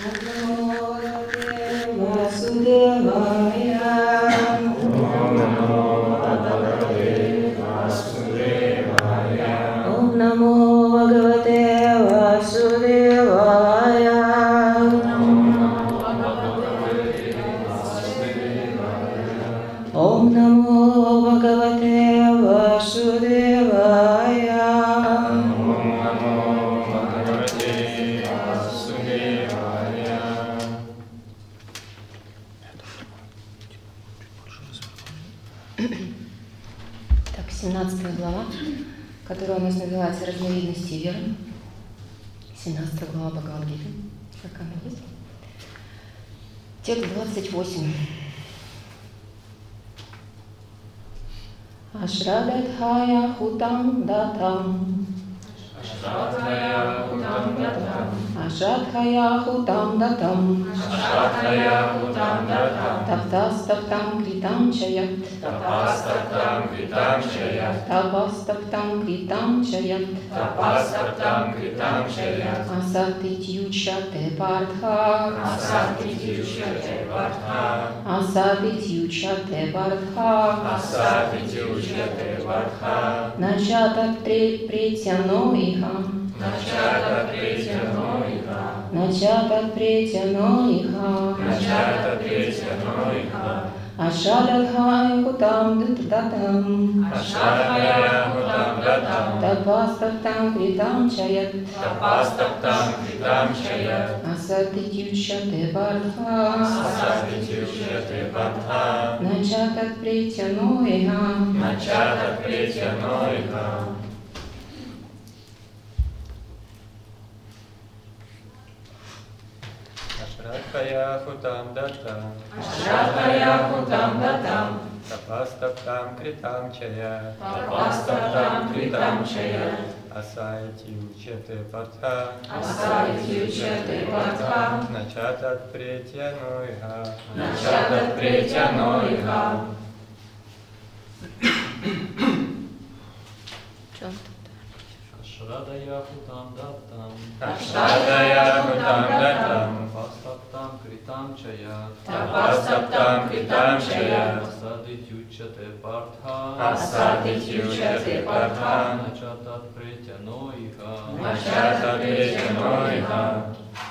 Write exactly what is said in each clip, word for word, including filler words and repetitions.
семнадцатая глава, которая у нас называется «Разновидности веры». семнадцатая глава Бхагавад-гиты. Как она есть? Текст двадцать восемь. Ашрададхая хутам датам. Ашрадхая хутам датам. Ашрадхая хутам датам. Ашрадхая хутам датам. Таптастаптам критам чаят. Tapastaptam kritam shayat. Tapastаптам критам чаят. Tapastaptam kritam shayat. Асатитючате партха. Asatitючате вартха. Асатитючате партха. Asatitючате вартха. Начата претяно иха. Начата третьяно иха. Начата претяно иха. Начата третьяно иха. Ашададхая хутам датам. Ашрадхая хутам датам. Tapastаптам критам чаят. Tapastaptam kritam shayat. Асатитючате партха. Asatitючате вартха. Начата претяно иха. Начата третьяно иха. Ашрадхая хутам датам. Ашрадхая хутам датам. Tapastaptam kritam chaya. Tapastaptam kritam chaya. Asatitючате вартха. Асатитючате вартха. Начатат претьяно иха. Начатат претьяно иха. Ашрадхая хутам датам. Ашрадхая хутам датам. Tapastaptam kritam chaya. Tapastaptam kritam chaya. Асатитючате партха. Асатитючате вартха. Начатат претяно иха. Начатат претьяно иха.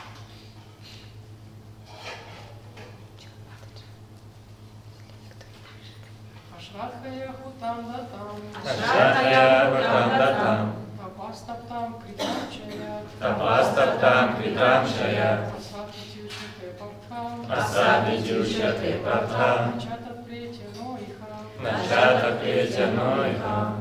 Ашрадхая хутам датам. Ашрадхая хутам датам. Tapastaptam kritam chaya. Tapastaptam kritam shayat. Асатитючате партха. Асатитючате вартха. Начата претяно иха. Начата претьяно иха.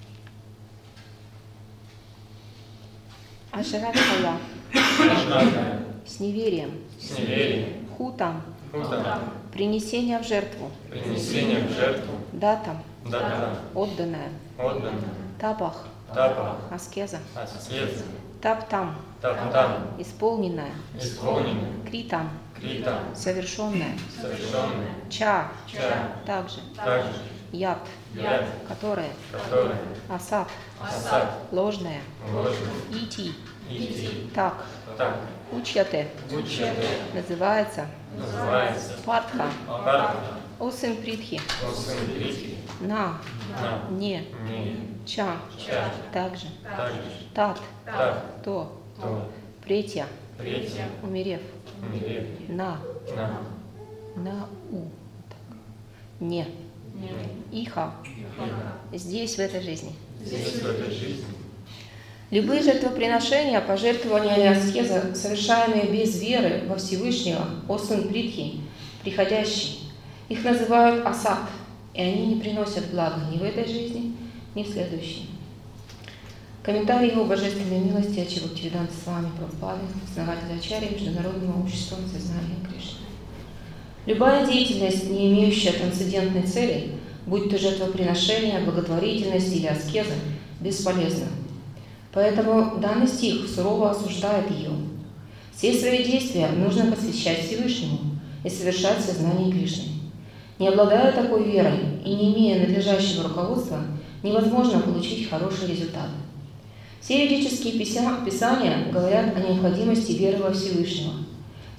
Ашрадхая Ашрадхая. с неверием. С неверием. Хутам Хутам. принесение в жертву. Принесение в жертву. Датам Датам. отданное. Отдан. Тапах Тапа. аскеза. Аскеза. Таптам Таптам. исполненное. Исполненное. Критам Критам. совершенное. Совершенное. Ча Ча. также. Также. Яд Яд. которое. Которое. Асат Асад. ложное. Ложное. Ити Идти. так. Так. Учьяте Учьяте. называется. Называется. Партха Парха. о сын Притхи. Сын Притхи. На На. не Не. ча Ча. также. Также. Тат Так. то То. претья Третье. умерев. Умерев. На На. на у так. Не иха здесь в этой жизни. Здесь в этой жизни. Любые жертвоприношения, пожертвования и аскеза, совершаемые без веры во Всевышнего, о сын Притхи, приходящий, их называют асад, и они не приносят блага ни в этой жизни, ни в следующей. Комментарий его божественной милости Ачи Бхактивиданта Свами Прабхупады, основатель Ачарьи Международного общества сознания Кришны. Любая деятельность, не имеющая трансцендентной цели, будь то жертвоприношение, благотворительность или аскеза, бесполезна. Поэтому данный стих сурово осуждает ее. Все свои действия нужно посвящать Всевышнему и совершать в сознании Кришны. Не обладая такой верой и не имея надлежащего руководства, невозможно получить хороший результат. Все ведические писания говорят о необходимости веры во Всевышнего.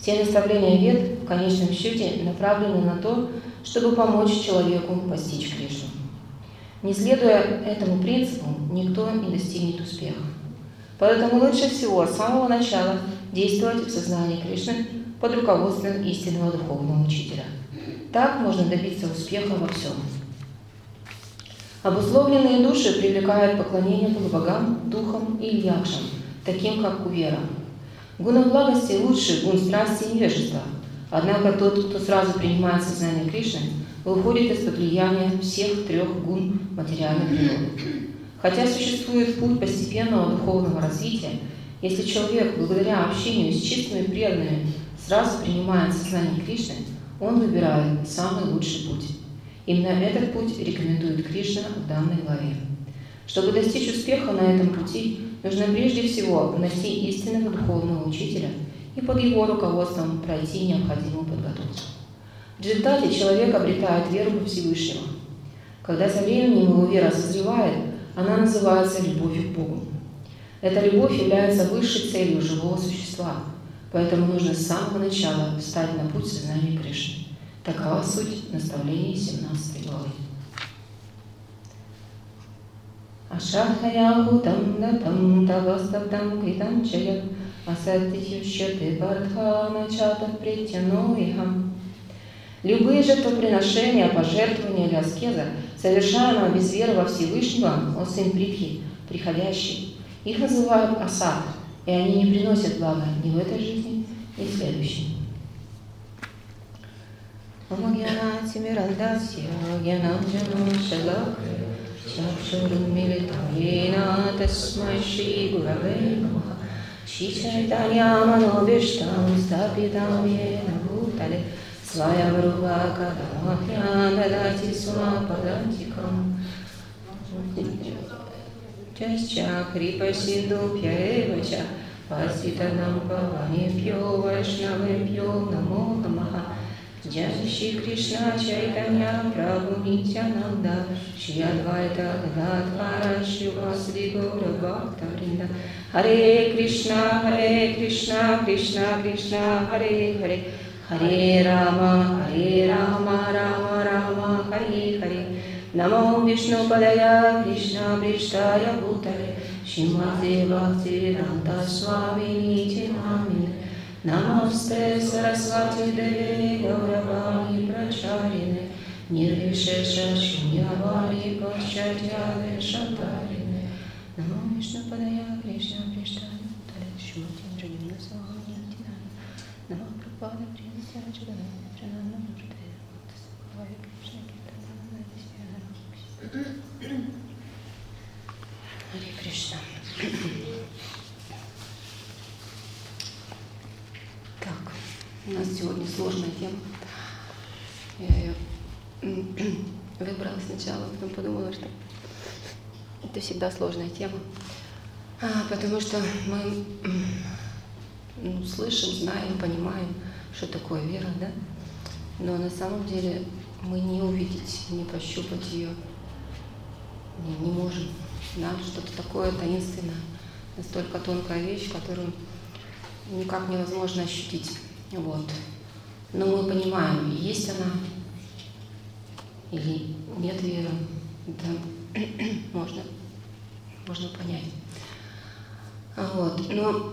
Все наставления Вед в конечном счете направлены на то, чтобы помочь человеку постичь Кришну. Не следуя этому принципу, никто не достигнет успеха. Поэтому лучше всего с самого начала действовать в сознании Кришны под руководством истинного духовного учителя. Так можно добиться успеха во всем. Обусловленные души привлекают поклонение полубогам, духам и якшам, таким как Кувера. Гуна благости лучше гун страсти и невежества. Однако тот, кто сразу принимает сознание Кришны, выходит из-под влияния всех трех гун материальной природы. Хотя существует путь постепенного духовного развития, если человек, благодаря общению с чистыми преданными, сразу принимает сознание Кришны, он выбирает самый лучший путь. Именно этот путь рекомендует Кришна в данной главе. Чтобы достичь успеха на этом пути, нужно прежде всего найти истинного духовного учителя и под его руководством пройти необходимую подготовку. В результате человек обретает веру во Всевышнего. Когда со временем его вера созревает, она называется любовью к Богу. Эта любовь является высшей целью живого существа, поэтому нужно с самого начала встать на путь сознания Кришны. Такова суть наставлений семнадцатой главы. Ашахаягутам датам тавастатам критам чаят асатитюшьяте бардхана чата притяноихам. Любые жертвоприношения, пожертвования или аскеза, совершаемые без веры во Всевышнего, о сын Притхи, приходящий, их называют асад, и они не приносят блага ни в этой жизни, ни в следующей. Своя рука, когда дадати свападантикам. Чаща крипа синду пьявача, паситанам павани пьё вайшнавы пьё намо намаха. Джаши Кришна Чайтанья Прабху Нитянанда Шри Адвайта Гададхара Шивасади Гора Бхактавринда. Харе Кришна, Харе Кришна, Кришна Кришна, Харе Харе. Харе Рама, Харе Рама, Рама Рама, Харе Харе. Намо Вишну Падая Кришна Приштая Бхутале Шримати Бхактивиданта Свами Нити Намине. Намасте Сарасвати Деви Гауравани Прачарине Нирвишеша Шуньявани Пашчатьяве Шатарине. Намо Вишну Падая Кришна Приштая Бхутале Шримати Бхактивиданта Свами Нити Намине. Намо Прабхупада Принятия Чудана Пранана Мурте Славе Кришна Киртана Висвяна. Харе Кришна. Так, у нас сегодня сложная тема. Я ее выбрала сначала, потом подумала, что это всегда сложная тема, а, потому что мы ну, слышим, знаем, понимаем, что такое вера, да? Но на самом деле мы не увидеть, не пощупать ее не, не можем. Да? Что-то такое таинственное, настолько тонкая вещь, которую никак невозможно ощутить. Вот. Но мы понимаем, есть она или нет веры. Да, можно, можно понять. Вот. Но,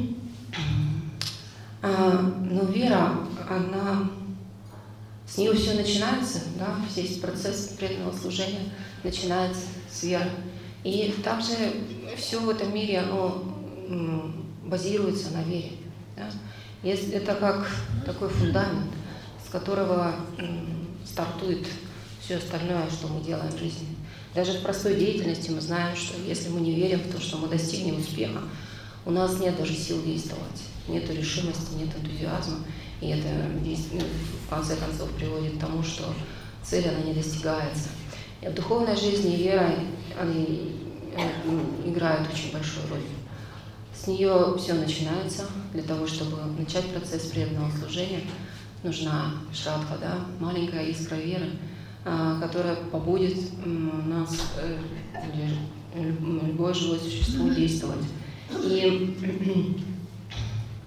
но вера, она, с нее все начинается, да, весь процесс преданного служения начинается с веры. И также все в этом мире, оно базируется на вере. Да? Это как такой фундамент, с которого стартует все остальное, что мы делаем в жизни. Даже в простой деятельности мы знаем, что если мы не верим в то, что мы достигнем успеха, у нас нет даже сил действовать, нет решимости, нет энтузиазма. И это в конце концов приводит к тому, что цель она не достигается. И в духовной жизни вера они, они играет очень большую роль. С нее все начинается. Для того, чтобы начать процесс преданного служения, нужна шрадха, да, маленькая искра веры, которая побудит нас, любое живое существо, действовать. И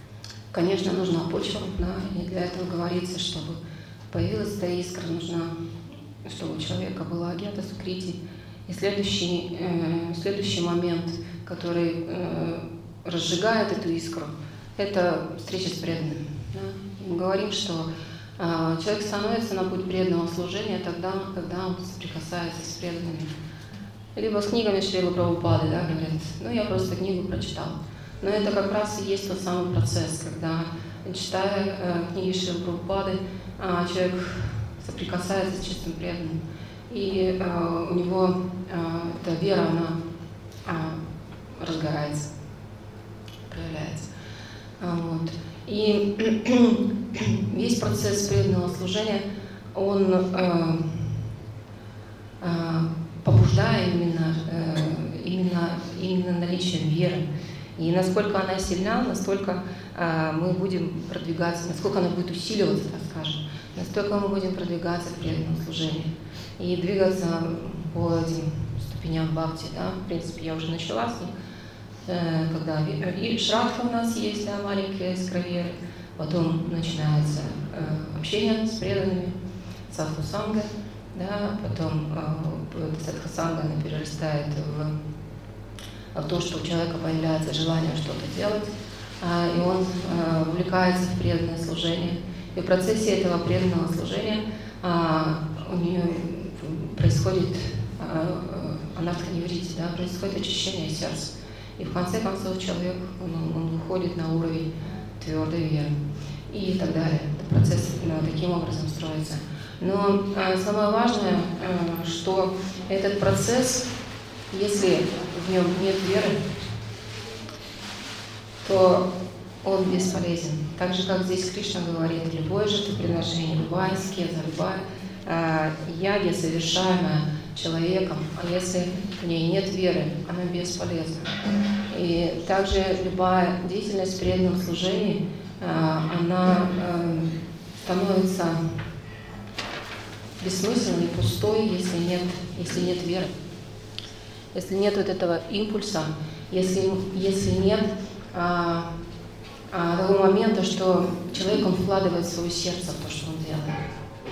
Конечно, нужна почва, да, и для этого говорится, чтобы появилась эта искра, нужна, чтобы у человека была агьята сукрити. И следующий, э, следующий момент, который э, разжигает эту искру, это встреча с преданным. Да? Мы говорим, что э, человек становится на путь преданного служения тогда, когда он соприкасается с преданными. Либо с книгами Шрилы Прабхупады, да, говорят, ну я просто книгу прочитал. Но это как раз и есть тот самый процесс, когда, читая э, книги Шрилы Прабхупады, э, человек соприкасается с чистым преданным. И э, у него э, эта вера, она э, разгорается, проявляется. А, вот. И весь процесс преданного служения, он э, э, побуждая именно, э, именно, именно наличием веры. И насколько она сильна, настолько э, мы будем продвигаться, насколько она будет усиливаться, так скажем, настолько мы будем продвигаться в преданном служении и двигаться по этим ступеням бхакти. Да? В принципе, я уже начала с них, э, когда и шрадха у нас есть, да, маленькая искра веры, потом начинается э, общение с преданными, садхусанга. Да, потом э, садхусанга она перерастает в, в то, что у человека появляется желание что-то делать, э, и он э, увлекается в преданное служение. И в процессе этого преданного служения э, у нее происходит э, анарханеврити, да, происходит очищение сердца. И в конце концов человек он, он выходит на уровень твердой веры и так далее. Процесс э, таким образом строится. Но э, самое важное, э, что этот процесс, если в нем нет веры, то он бесполезен. Так же, как здесь Кришна говорит, любое жертвоприношение, любая аскеза, любая э, ягья, совершаемая человеком, а если в ней нет веры, она бесполезна. И также любая деятельность в преданном служении, э, она э, становится бессмысленной, пустой, если нет, если нет веры. Если нет вот этого импульса, если, если нет а, а, того момента, что человек он вкладывает свое сердце в то, что он делает.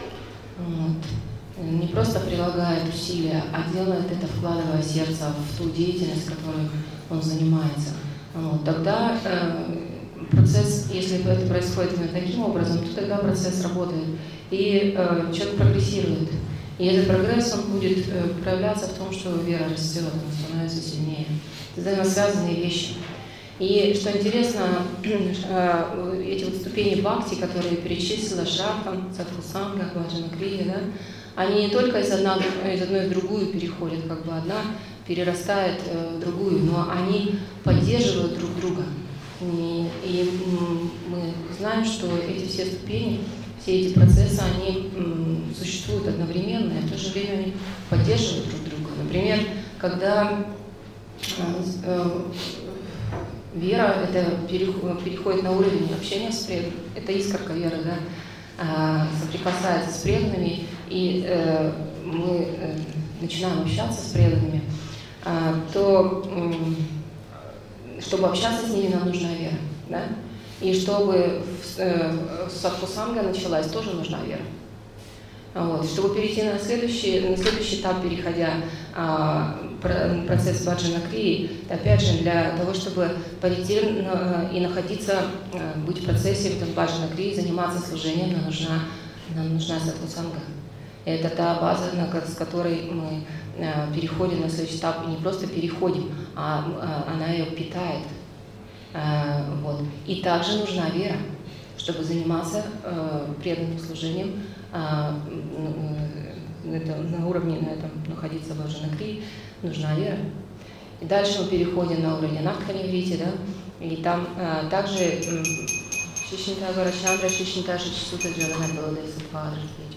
Вот. Не просто прилагает усилия, а делает это, вкладывая сердце в ту деятельность, которой он занимается. Вот. Тогда э, процесс, если это происходит именно таким образом, то тогда процесс работает. И э, человек прогрессирует. И этот прогресс, он будет э, проявляться в том, что вера растет, она становится сильнее. Это взаимосвязанные вещи. И что интересно, э, эти вот ступени бхакти, которые перечислила Шрадхам, Садхусанга, Баджанакрия, да, они не только из, одна, из одной в другую переходят, как бы одна перерастает э, в другую, но они поддерживают друг друга. И, и мы знаем, что эти все ступени, все эти процессы, они м, существуют одновременно, и в то же время они поддерживают друг друга. Например, когда э, э, вера это переходит на уровень общения с преданными, это искорка веры, да, э, соприкасается с преданными, и э, мы э, начинаем общаться с преданными, э, то э, чтобы общаться с ними, нам нужна вера. Да? И чтобы э, садхусанга началась, тоже нужна вера. Вот. Чтобы перейти на следующий, на следующий этап, переходя э, процесс баджанакрии, опять же, для того, чтобы пойти на, и находиться, э, быть в процессе баджанакрии, заниматься служением, нам нужна, нам нужна садхусанга. Это та база, с которой мы э, переходим на следующий этап, и не просто переходим, а, а она ее питает. Э, вот. И также нужна вера, чтобы заниматься э, преданным служением, э, э, на уровне, на этом находиться в баджанакрии, нужна вера. И дальше мы переходим на уровень анарханеврити, да, и там э, также Шишинта Гарачандра, Шишинта Шичсута Джаганат Баладей Садхвадра.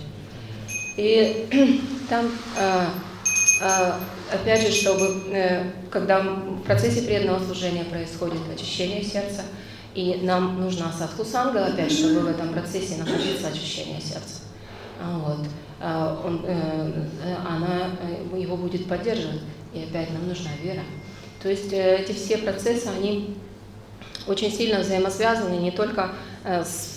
И там, э, э, опять же, чтобы, э, когда в процессе преданного служения происходит очищение сердца, и нам нужна садхусанга, опять, чтобы в этом процессе находиться очищение сердца. Вот. Э, он, э, она его будет поддерживать, и опять нам нужна вера. То есть э, эти все процессы, они очень сильно взаимосвязаны не только с,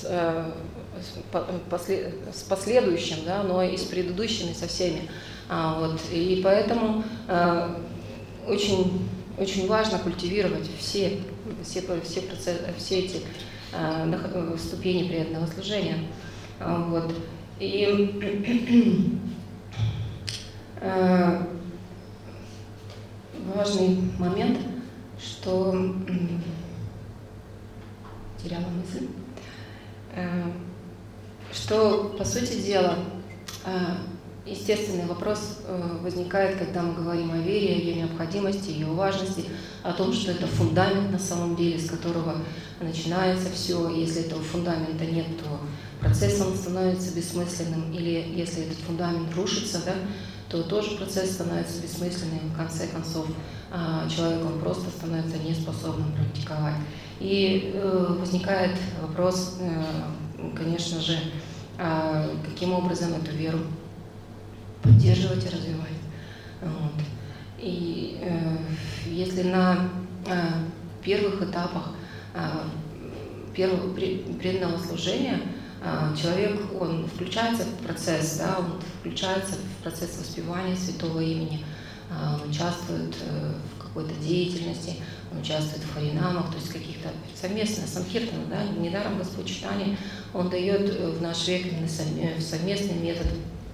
с последующим, да, но и с предыдущими, со всеми. Вот. И поэтому очень, очень важно культивировать все, все, все, процессы, все эти ступени преданного служения. Вот. И важный момент, что теряла мысль, что, по сути дела, естественный вопрос возникает, когда мы говорим о вере, ее необходимости, ее важности, о том, что это фундамент на самом деле, с которого начинается все. Если этого фундамента нет, то процесс он становится бессмысленным, или если этот фундамент рушится, да, то тоже процесс становится бессмысленным, в конце концов человек он просто становится неспособным практиковать. И э, возникает вопрос, э, конечно же, э, каким образом эту веру поддерживать и развивать. Вот. И э, если на э, первых этапах э, первого преданного служения э, человек он включается в процесс, да, он включается в процесс воспевания святого имени, э, он участвует э, в какой-то деятельности, он участвует в харинамах, то есть каких-то совместных санкиртанах, да, недаром Господь Чайтанья, он дает в наш век совместный метод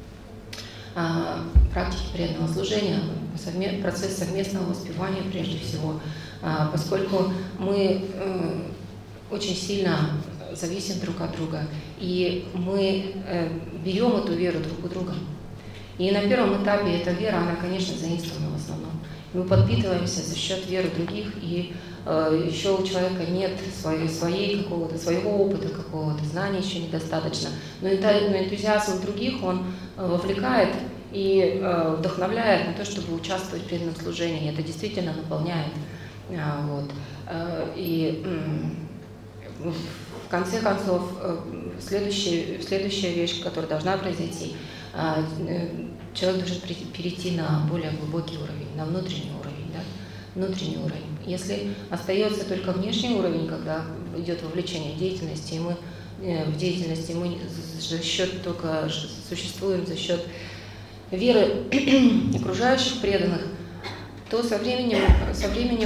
а, практики преданного служения, совме, процесс совместного воспевания прежде всего, а, поскольку мы э, очень сильно зависим друг от друга, и мы э, берем эту веру друг у друга. И на первом этапе эта вера, она, конечно, заимствована в основном. Мы подпитываемся за счет веры других, и э, еще у человека нет своей, своей какого-то, своего опыта какого-то, знаний еще недостаточно. Но, это, но энтузиазм других, он э, вовлекает и э, вдохновляет на то, чтобы участвовать в преданном служении. Это действительно наполняет. Э, вот. э, и э, в конце концов, э, следующая, следующая вещь, которая должна произойти, э, э, человек должен перейти на более глубокий уровень, на внутренний уровень, да? Внутренний уровень. Если остается только внешний уровень, когда идет вовлечение в деятельность, и мы в деятельности мы за счет только существуем за счет веры окружающих преданных, то со временем, со временем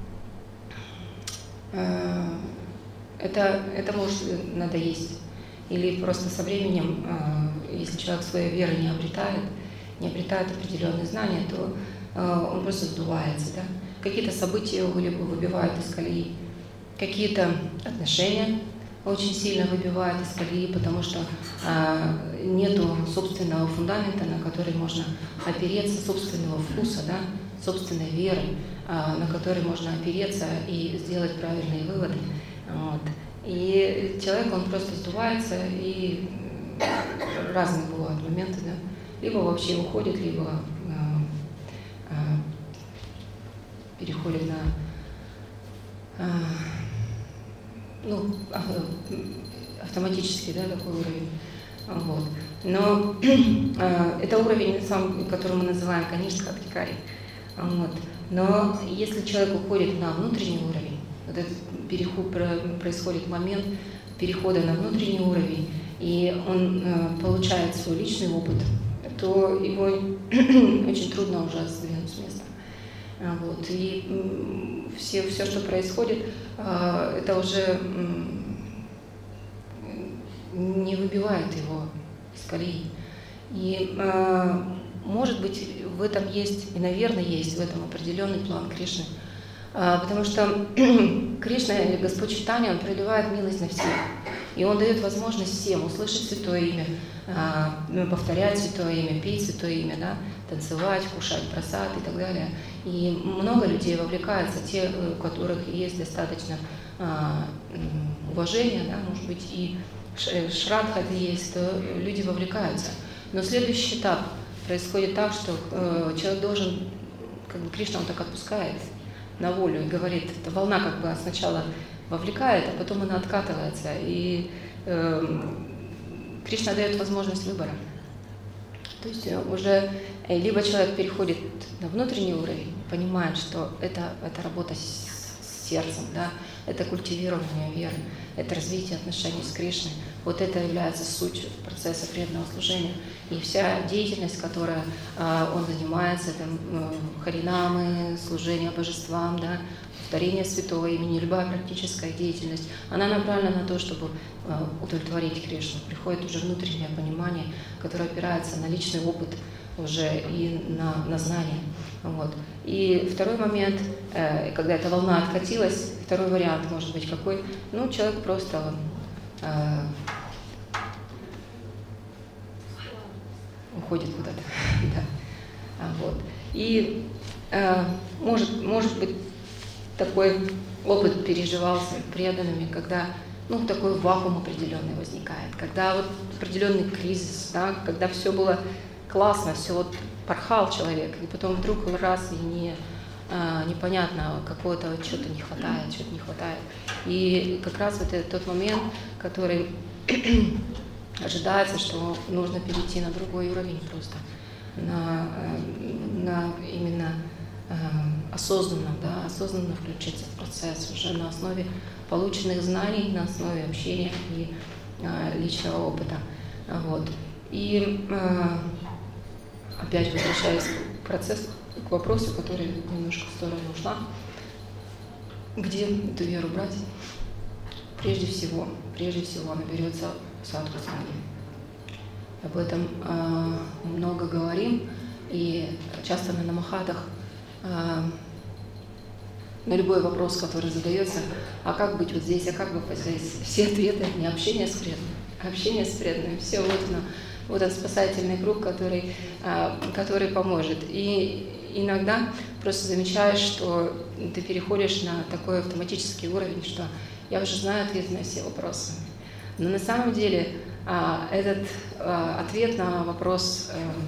э, это, это может надоесть. Или просто со временем, э, если человек своей веры не обретает, не обретает определенные знания, то э, он просто сдувается. Да? Какие-то события его либо выбивают из колеи, какие-то отношения очень сильно выбивают из колеи, потому что э, нету собственного фундамента, на который можно опереться, собственного вкуса, да? Собственной веры, э, на который можно опереться и сделать правильные выводы. Вот. И человек, он просто сдувается, и разные бывают моменты, да? Либо вообще уходит, либо э, э, переходит на э, ну, автоматически, да, такой уровень. Вот. Но э, это уровень, сам, который мы называем, конечно, адхикари. Вот. Но если человек уходит на внутренний уровень, вот этот переход, происходит момент перехода на внутренний уровень, и он э, получает свой личный опыт, то его очень трудно уже сдвинуть с места. Вот. И все, все, что происходит, это уже не выбивает его из колеи. И, может быть, в этом есть, и, наверное, есть в этом определенный план Кришны. Потому что Кришна, или Господь Чайтанья, Он проливает милость на всех. И Он дает возможность всем услышать Святое Имя, повторять Святое Имя, петь Святое Имя, да, танцевать, кушать прасад и так далее. И много людей вовлекаются, те, у которых есть достаточно уважения, да, может быть, и шрадха это есть, то люди вовлекаются. Но следующий этап происходит так, что человек должен, как бы Кришна он так отпускает на волю и говорит, эта волна как бы сначала вовлекает, а потом она откатывается. И э, Кришна дает возможность выбора. То есть уже либо человек переходит на внутренний уровень, понимает, что это, это работа с сердцем, да, это культивирование веры, это развитие отношений с Кришной. Вот это является сутью процесса преданного служения. И вся деятельность, которой а, он занимается, это а, харинамы, служение божествам, да, повторение святого имени, любая практическая деятельность, она направлена на то, чтобы а, удовлетворить Кришну. Приходит уже внутреннее понимание, которое опирается на личный опыт уже и на, на знания. Вот. И второй момент, э, когда эта волна откатилась, второй вариант может быть какой? Ну, человек просто э, уходит куда-то. Да. А, вот. И э, может, может быть такой опыт переживался преданными, когда ну, такой вакуум определенный возникает, когда вот определенный кризис, да, когда все было классно, все вот порхал человек, и потом вдруг раз и не, а, непонятно, какого-то чего-то не хватает, чего-то не хватает. И как раз вот это тот момент, который ожидается, что нужно перейти на другой уровень просто, на, на именно э, осознанно, да, осознанно включиться в процесс уже на основе полученных знаний, на основе общения и э, личного опыта. Вот. И э, опять возвращаясь к процессу, к вопросу, который немножко в сторону ушла, где эту веру брать? Прежде всего, прежде всего она берется в садху-санге. Об этом э, много говорим, и часто на намахатах э, на любой вопрос, который задается, а как быть вот здесь, а как быть вот здесь, все ответы не общение с преданным, общение с преданным, все вот оно. Вот этот спасательный круг, который, который поможет. И иногда просто замечаешь, что ты переходишь на такой автоматический уровень, что я уже знаю ответ на все вопросы. Но на самом деле этот ответ на вопрос,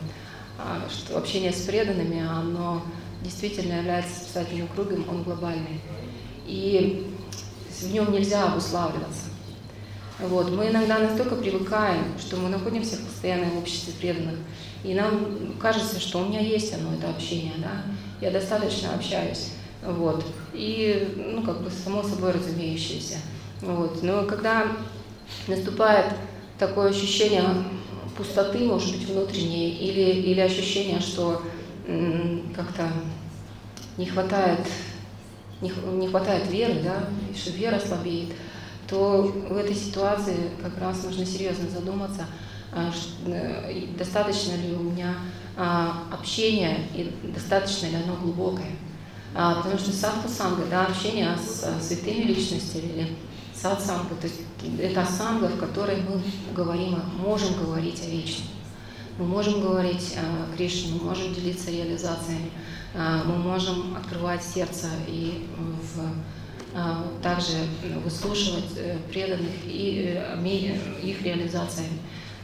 что общение с преданными, оно действительно является спасательным кругом, он глобальный. И в нем нельзя обуславливаться. Вот. Мы иногда настолько привыкаем, что мы находимся в постоянном обществе преданных, и нам кажется, что у меня есть оно, это общение, да? Я достаточно общаюсь, вот. И, ну, как бы, само собой разумеющееся. Вот. Но когда наступает такое ощущение пустоты, может быть, внутренней, или, или ощущение, что м- как-то не хватает, не, не хватает веры, да, что вера слабеет, то в этой ситуации как раз нужно серьезно задуматься, достаточно ли у меня общения и достаточно ли оно глубокое. Потому что садху-санга, да, общение с святыми личностями или сатсанга, то есть это санга, в которой мы говорим, можем говорить о вечном. Мы можем говорить о Кришне, мы можем делиться реализациями, мы можем открывать сердце и в также выслушивать преданных и их реализациями,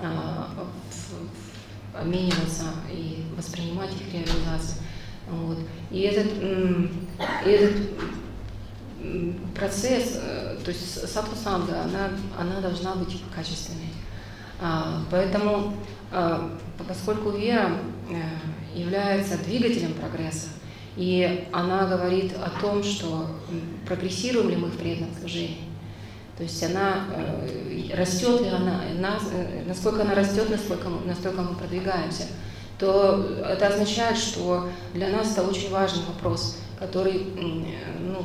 обмениваться и воспринимать их реализацию. Вот. И этот, и этот процесс, то есть садху-санга, она, она должна быть качественной. Поэтому, поскольку вера является двигателем прогресса, и она говорит о том, что прогрессируем ли мы в преданном служении. То есть она э, растет ли она, нас, э, насколько она растет, настолько, настолько мы продвигаемся, то это означает, что для нас это очень важный вопрос, который э, ну,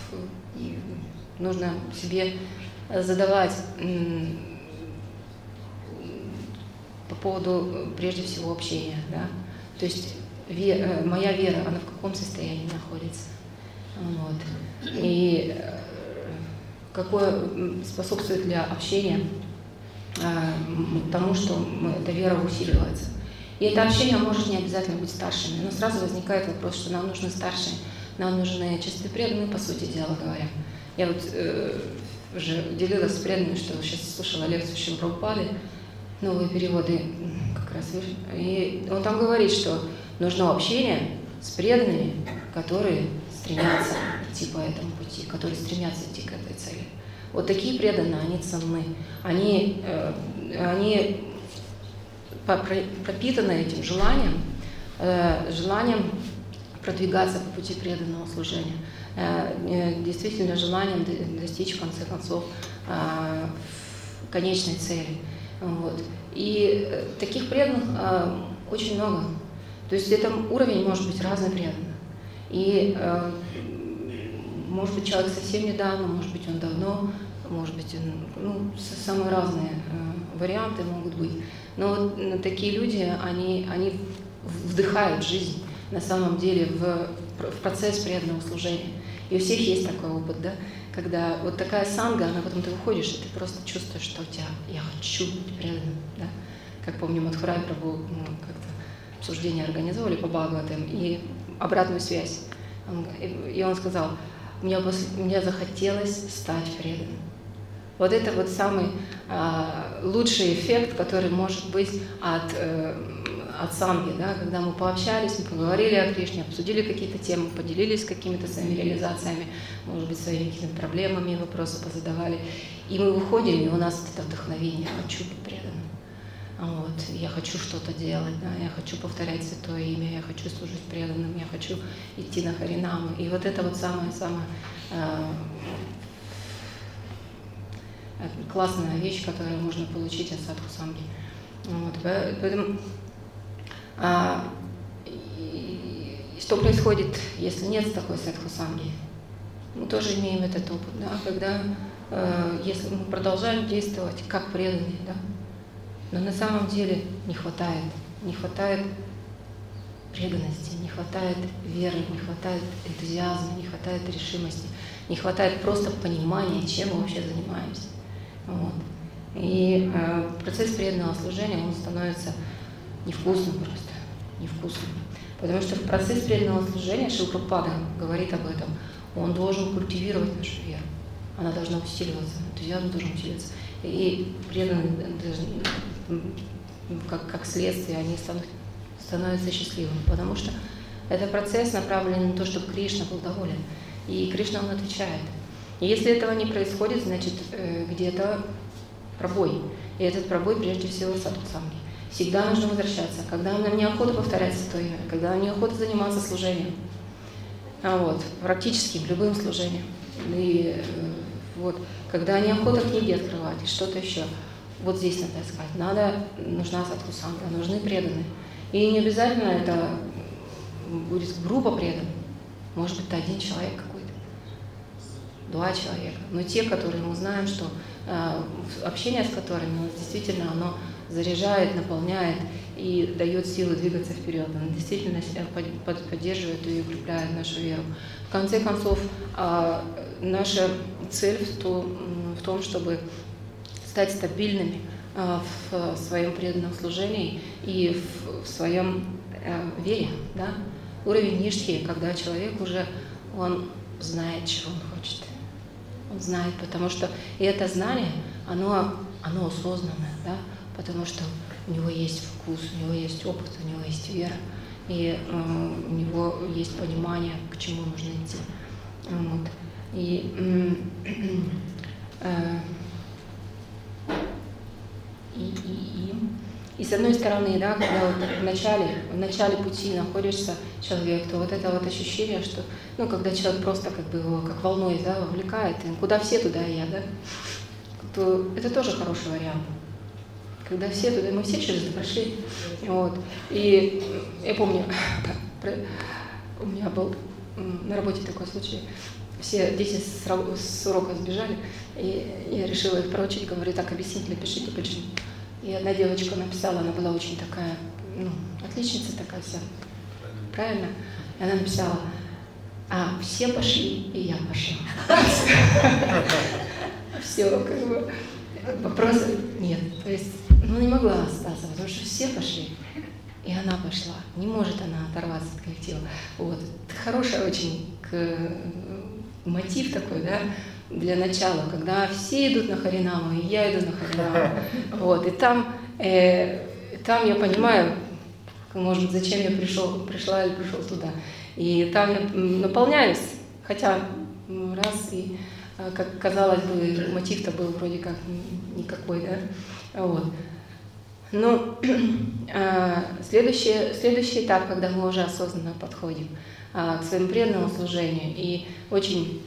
нужно себе задавать э, по поводу, прежде всего, общения. Да? То есть Вера, моя вера, она в каком состоянии находится. Вот. И какое способствует для общения тому, что эта вера усиливается. И это общение может не обязательно быть старшими. Но сразу возникает вопрос, что нам нужны старшие, нам нужны чистые преданные, по сути дела говоря. Я вот э, уже делилась с преданными, что сейчас слушала лекцию Шрилы Прабхупады, новые переводы как раз вышли. И он там говорит, что нужно общение с преданными, которые стремятся идти по этому пути, которые стремятся идти к этой цели. Вот такие преданные, они ценны. Они, э, они пропитаны этим желанием, э, желанием продвигаться по пути преданного служения. действительно желанием достичь, в конце концов, конечной цели. Вот. И таких преданных очень много. То есть это уровень может быть разный преданных. И может быть человек совсем недавно, может быть он давно, может быть он, ну, самые разные варианты могут быть. Но вот такие люди, они, они вдыхают жизнь на самом деле в, в процесс преданного служения. И у всех есть такой опыт, да? Когда вот такая санга, она потом ты выходишь, и ты просто чувствуешь, что у тебя «я хочу быть преданным». Да? Как помню, Мадхурай Прабху ну, как-то обсуждение организовали по Бхагаватам и обратную связь. Он, и он сказал, мне, после, мне захотелось стать преданным. Вот это вот самый а, лучший эффект, который может быть от, э, от санги, да? Когда мы пообщались, мы поговорили о Кришне, обсудили какие-то темы, поделились какими-то своими реализациями, может быть, своими какими-то проблемами, вопросы позадавали. И мы выходим, и у нас вот это вдохновение, я хочу быть преданным. Вот, я хочу что-то делать, да? Я хочу повторять Святое Имя, я хочу служить преданным, я хочу идти на Харинаму. И вот это вот самая-самая э, классная вещь, которую можно получить от садхусанги. Вот, поэтому, а, и, что происходит, если нет такой садхусанги? Мы тоже имеем этот опыт, да? Когда, э, если мы продолжаем действовать как преданные, да? Но на самом деле не хватает, не хватает преданности, не хватает веры, не хватает энтузиазма, не хватает решимости, не хватает просто понимания, чем мы вообще занимаемся. Вот. И э, процесс преданного служения, он становится невкусным просто, невкусным. Потому что в процесс преданного служения, Шрила Прабхупада говорит об этом, он должен культивировать нашу веру. Она должна усиливаться, энтузиазм должен усиливаться. И преданные, как, как следствие, они становятся счастливыми, потому что это процесс направлен на то, чтобы Кришна был доволен. И Кришна, он отвечает. И если этого не происходит, значит, где-то пробой. И этот пробой прежде всего садхусанги. Всегда нужно возвращаться, когда нам неохота повторять Святое Имя, когда нам неохота заниматься служением. Вот, практически любым служением. И вот, когда неохота книги открывать, что-то еще. Вот здесь надо искать. Надо, нужна садхусанга, нужны преданные. И не обязательно это будет группа преданных. Может быть, это один человек какой-то, два человека. Но те, которые мы знаем, что э, общение с которыми ну, действительно оно заряжает, наполняет и дает силы двигаться вперед. Оно действительно поддерживает и укрепляет нашу веру. В конце концов, э, наша цель в том, в том, чтобы стать стабильными э, в своем преданном служении и в, в своем э, вере. Да? Уровень нишки, когда человек уже он знает, чего он хочет. Он знает, потому что и это знание, оно, оно осознанное, да? Потому что у него есть вкус, у него есть опыт, у него есть вера, и э, у него есть понимание, к чему нужно идти. Вот. И, э, и, и, и, и с одной стороны, да, когда вот в начале, в начале пути находишься человек, то вот это вот ощущение, что, ну, когда человек просто как бы его как волной, да, вовлекает, и куда все, туда и я, да, то это тоже хороший вариант. Когда все туда, мы все через это прошли, вот. И я помню, у меня был на работе такой случай. Все дети с, с урока сбежали, и я решила их проучить, говорю, так, объясните, напишите, почему. И одна девочка написала, она была очень такая, ну, отличница такая вся, правильно? И она написала, а, все пошли, и я пошла. Все, как бы, вопросов нет. То есть, ну, не могла остаться, потому что все пошли. И она пошла. Не может она оторваться от коллектива. Вот. Хорошая очень мотив такой, да, для начала, когда все идут на Харинаму, и я иду на Харинаму. Вот. И там, э, там я понимаю, может быть, зачем я пришел, пришла или пришел туда. И там я наполняюсь, хотя раз и, как казалось бы, мотив-то был вроде как никакой, да. Вот. Ну, следующий, следующий этап, когда мы уже осознанно подходим к своему преданному служению и очень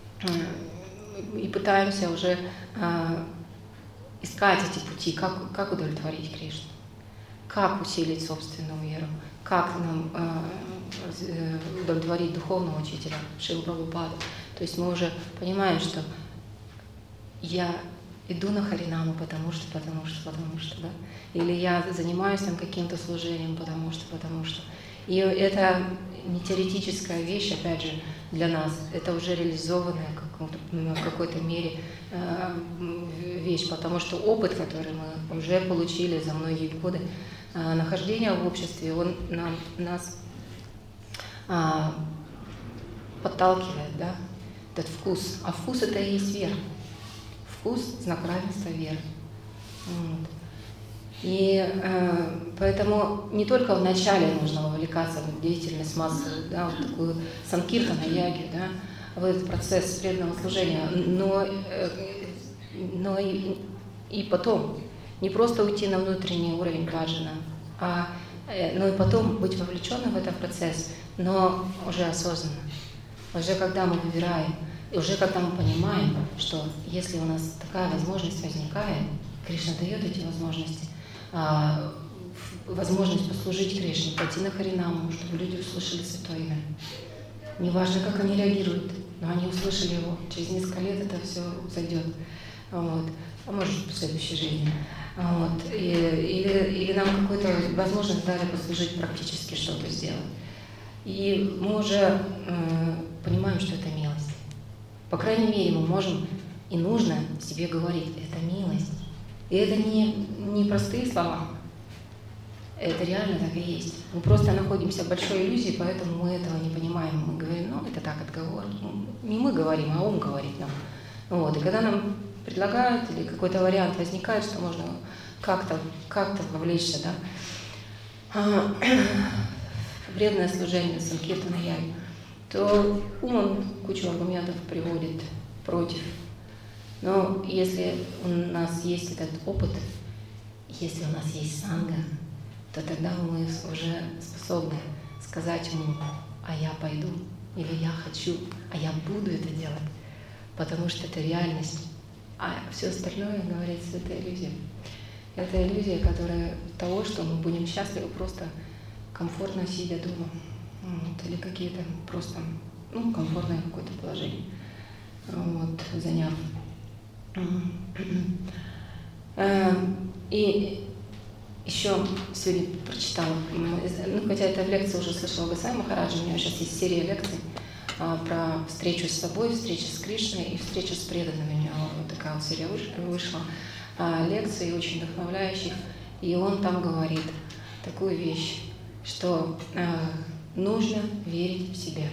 и пытаемся уже искать эти пути, как, как удовлетворить Кришну, как усилить собственную веру, как нам удовлетворить духовного учителя Шрилы Прабхупаду. То есть мы уже понимаем, что я иду на Харинаму, потому что, потому что, потому что, да? Или я занимаюсь там каким-то служением, потому что, потому что. И это не теоретическая вещь, опять же, для нас, это уже реализованная в какой-то мере вещь, потому что опыт, который мы уже получили за многие годы нахождения в обществе, он нам, нас подталкивает, да, этот вкус. А вкус — это и есть вера. Вкус — знак равенства веры. Вот. И э, поэтому не только в начале нужно вовлекаться в деятельность массовую, да, вот такую санкиртана, ягью, да, в этот процесс преданного служения, но, э, но и, и потом не просто уйти на внутренний уровень баджана, а, э, но и потом быть вовлеченным в этот процесс, но уже осознанно, уже когда мы выбираем, и уже когда мы понимаем, что если у нас такая возможность возникает, Кришна дает эти возможности, а, возможность послужить Кришне, пойти на Харинаму, чтобы люди услышали Святое Имя. Неважно, как они реагируют, но они услышали его. Через несколько лет это все зайдет. Вот. А может, в следующей жизни. Вот. И, или, или нам какую-то возможность дали послужить практически, что-то сделать. И мы уже э, понимаем, что это милость. По крайней мере, мы можем и нужно себе говорить, это милость. И это не, не простые слова, это реально так и есть. Мы просто находимся в большой иллюзии, поэтому мы этого не понимаем. Мы говорим, ну это так, отговор. Не мы говорим, а ум говорит нам. Вот. И когда нам предлагают или какой-то вариант возникает, что можно как-то как-то вовлечься, да, вредное служение санкиртана яги, то ум он кучу аргументов приводит против. Но если у нас есть этот опыт, если у нас есть санга, то тогда мы уже способны сказать ему, а я пойду, или я хочу, а я буду это делать, потому что это реальность. А все остальное, говорится, это иллюзия. Это иллюзия, которая того, что мы будем счастливы просто комфортно сидя дома. Вот, или какие-то просто, ну, комфортное какое-то положение, вот, заняв. И еще сегодня прочитала, ну, хотя это в лекции уже слышала Госвами Махараджа, у него сейчас есть серия лекций а, про встречу с собой, встречу с Кришной и встречу с преданными. У него вот такая вот серия вышла, а, лекций очень вдохновляющих. И он там говорит такую вещь, что а, нужно верить в себя.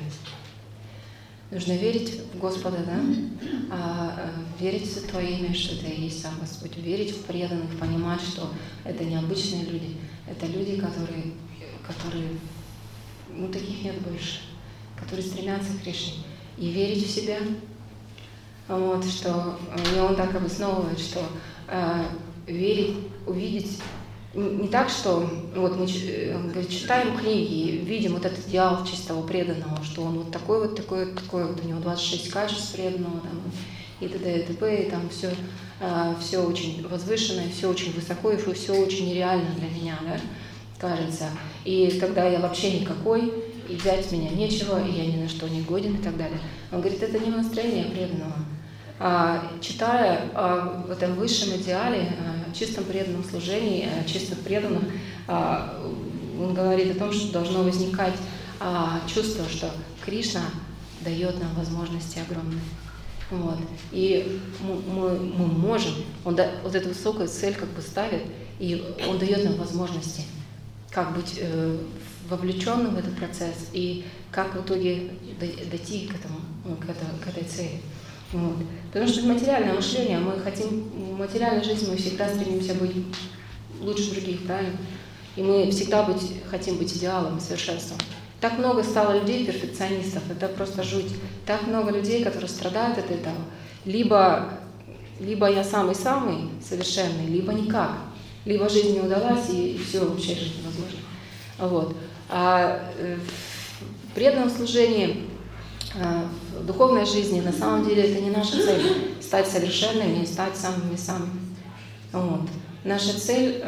Нужно верить в Господа, да? А, а, верить в Святое Имя, что это и есть сам Господь. Верить в преданных, понимать, что это не обычные люди. Это люди, которые, которые ну, таких нет больше, которые стремятся к Кришне. И верить в себя. Вот, что, и он так обосновывает, что а, верить, увидеть. Не так, что вот мы говорит, читаем книги, видим вот этот идеал чистого преданного, что он вот такой вот, такой вот, такой вот, у него двадцать шесть качеств преданного, там, и т.д. и т.п., и там все, все очень возвышенно, все очень высоко, и все очень нереально для меня, да, кажется. И тогда я вообще никакой, и взять меня нечего, и я ни на что не годен, и так далее. Он говорит, это не настроение преданного. А, читая о в этом высшем идеале, о чистом преданном служении, о чистых преданных, а, он говорит о том, что должно возникать а, чувство, что Кришна дает нам возможности огромные. Вот. И мы, мы, мы можем, он да, вот эту высокую цель как бы ставит, и он дает нам возможности, как быть э, вовлеченным в этот процесс и как в итоге дойти к этому, к, это, к этой цели. Вот. Потому что материальное мышление, мы хотим, в материальной жизни мы всегда стремимся быть лучше других, правильно? И мы всегда быть, хотим быть идеалом, совершенством. Так много стало людей, перфекционистов, это просто жуть. Так много людей, которые страдают от этого. Либо, либо я самый-самый совершенный, либо никак. Либо жизнь не удалась, и, и все, вообще жить невозможно. Вот. А в преданном служении, в духовной жизни, на самом деле это не наша цель стать совершенными и стать самыми-самыми. Вот. Наша цель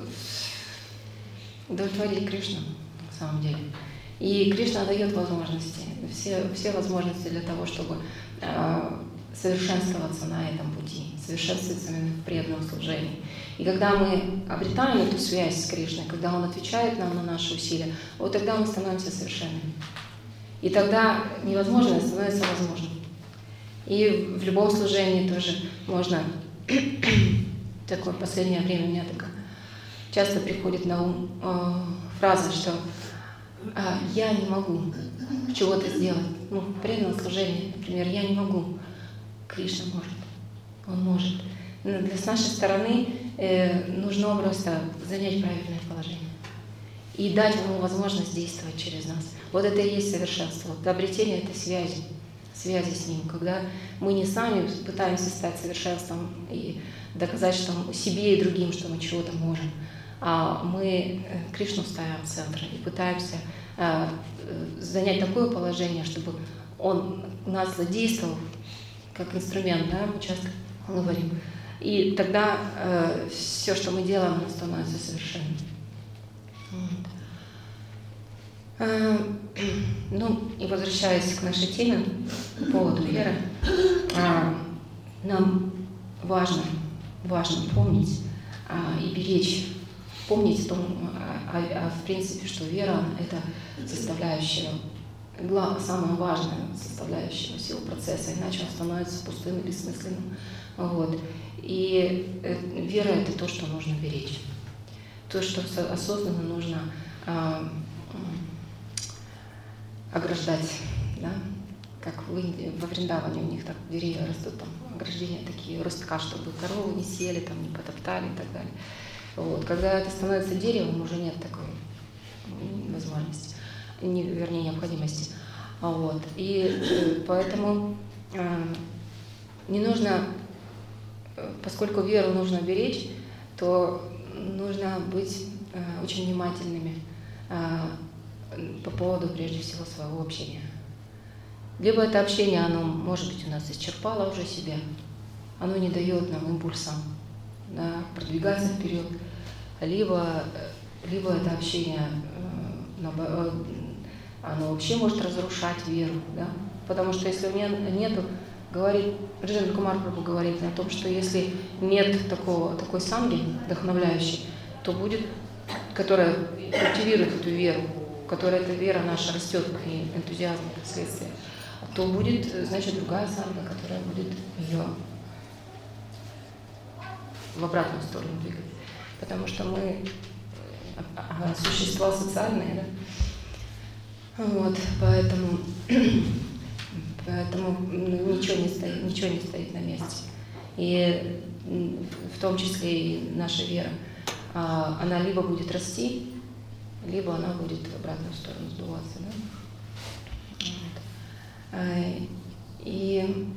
— удовлетворить Кришну, на самом деле. И Кришна дает возможности, все, все возможности для того, чтобы э, совершенствоваться на этом пути, совершенствоваться в преданном служении. И когда мы обретаем эту связь с Кришной, когда Он отвечает нам на наши усилия, вот тогда мы становимся совершенными. И тогда невозможное становится возможным. И в любом служении тоже можно, такое в последнее время у меня такая часто приходит на ум э, фраза, что а, я не могу чего-то сделать. Ну, в преданном служении, например, я не могу. Кришна может. Он может. Но для, с нашей стороны э, нужно просто занять правильное положение и дать ему возможность действовать через нас. Вот это и есть совершенство. Вот обретение этой связи, связи с ним, когда мы не сами пытаемся стать совершенством и доказать что себе и другим, что мы чего-то можем, а мы Кришну ставим в центр и пытаемся э, занять такое положение, чтобы Он нас задействовал как инструмент, да, мы часто говорим. И тогда э, все, что мы делаем, оно становится совершенным. Вот. Э, ну и возвращаясь к нашей теме по поводу веры, э, нам важно, важно помнить э, и беречь. Помнить о том, а, а, в принципе, что вера — это составляющая, самая важная составляющая всего процесса, иначе он становится пустым и бессмысленным. Вот. И вера — это то, что нужно беречь. То, что осознанно нужно а, ограждать. Да? Как в Индии, во Вриндаване у них так деревья растут, там ограждения такие, ростка, чтобы коровы не съели, там, не потоптали и так далее. Вот. Когда это становится деревом, уже нет такой возможности, не, вернее, необходимости. Вот. И поэтому э, не нужно, поскольку веру нужно беречь, то нужно быть э, очень внимательными э, по поводу, прежде всего, своего общения. Либо это общение, оно, может быть, у нас исчерпало уже себя, оно не дает нам импульса, да, продвигаться вперед, либо, либо это общение, оно вообще может разрушать веру, да? Потому что если нету, говорит, Раджендра Кумар Прабху говорит о том, что если нет такого, такой санги вдохновляющей, то будет, которая культивирует эту веру, которая эта вера наша растет и энтузиазм как следствие, то будет, значит, другая санга, которая будет ее в обратную сторону двигать. Потому что мы существа социальные, да? Вот, поэтому, поэтому ничего не стоит, ничего не стоит на месте. И в том числе и наша вера, она либо будет расти, либо она будет в обратную сторону сдуваться. Да? Вот. И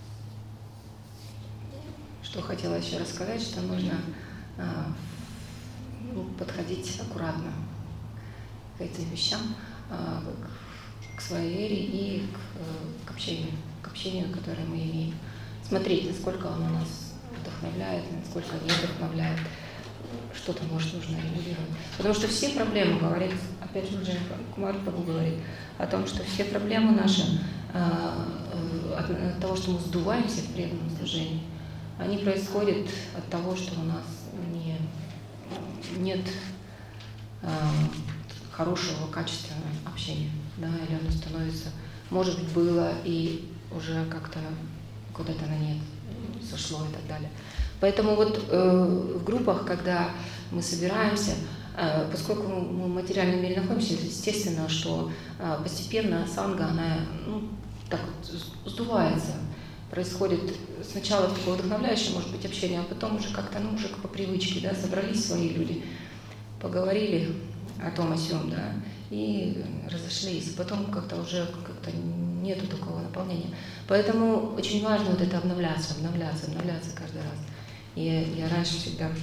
что хотела еще рассказать, что нужно а, ну, подходить аккуратно к этим вещам, а, к, к своей вере и к, к общению, к общению, которое мы имеем. Смотреть, насколько оно нас вдохновляет, насколько не вдохновляет, что-то, может, нужно регулировать. Потому что все проблемы, говорит, опять же, Раджендра Кумар Прабху говорит о том, что все проблемы наши а, от, от того, что мы сдуваемся в преданном служении, они происходят от того, что у нас не, нет э, хорошего, качественного общения, да, или оно становится, может быть, было и уже как-то куда-то на нет сошло и так далее. Поэтому вот э, в группах, когда мы собираемся, э, поскольку мы в материальном мире находимся, естественно, что э, постепенно санга, она ну, так вот сдувается. Происходит сначала такое вдохновляющее, может быть, общение, а потом уже как-то, ну, уже по привычке, да, собрались свои люди, поговорили о том, о сём, да, и разошлись. Потом как-то уже как-то нету такого наполнения. Поэтому очень важно вот это обновляться, обновляться, обновляться каждый раз. И я раньше всегда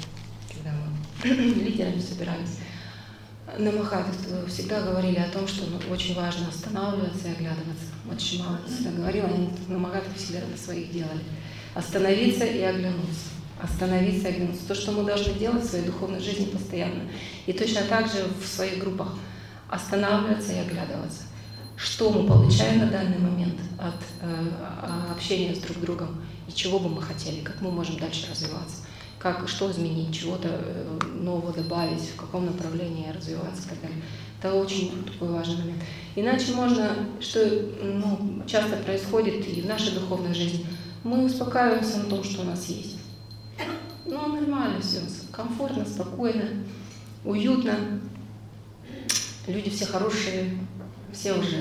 когда мы лидерами собирались на Махатху, всегда говорили о том, что ну, очень важно останавливаться и оглядываться. Очень мало всегда говорила, они на Махатху всегда на своих делали. Остановиться и оглянуться. Остановиться и оглянуться. То, что мы должны делать в своей духовной жизни постоянно. И точно так же в своих группах. Останавливаться и оглядываться. Что мы получаем на данный момент от э, общения с друг другом и чего бы мы хотели, как мы можем дальше развиваться, как, что изменить, чего-то э, нового добавить, в каком направлении развиваться и так далее. Это очень такой важный момент. Иначе можно, что ну, часто происходит и в нашей духовной жизни, мы успокаиваемся на том, что у нас есть. Ну, нормально все, комфортно, спокойно, уютно, люди все хорошие, все уже,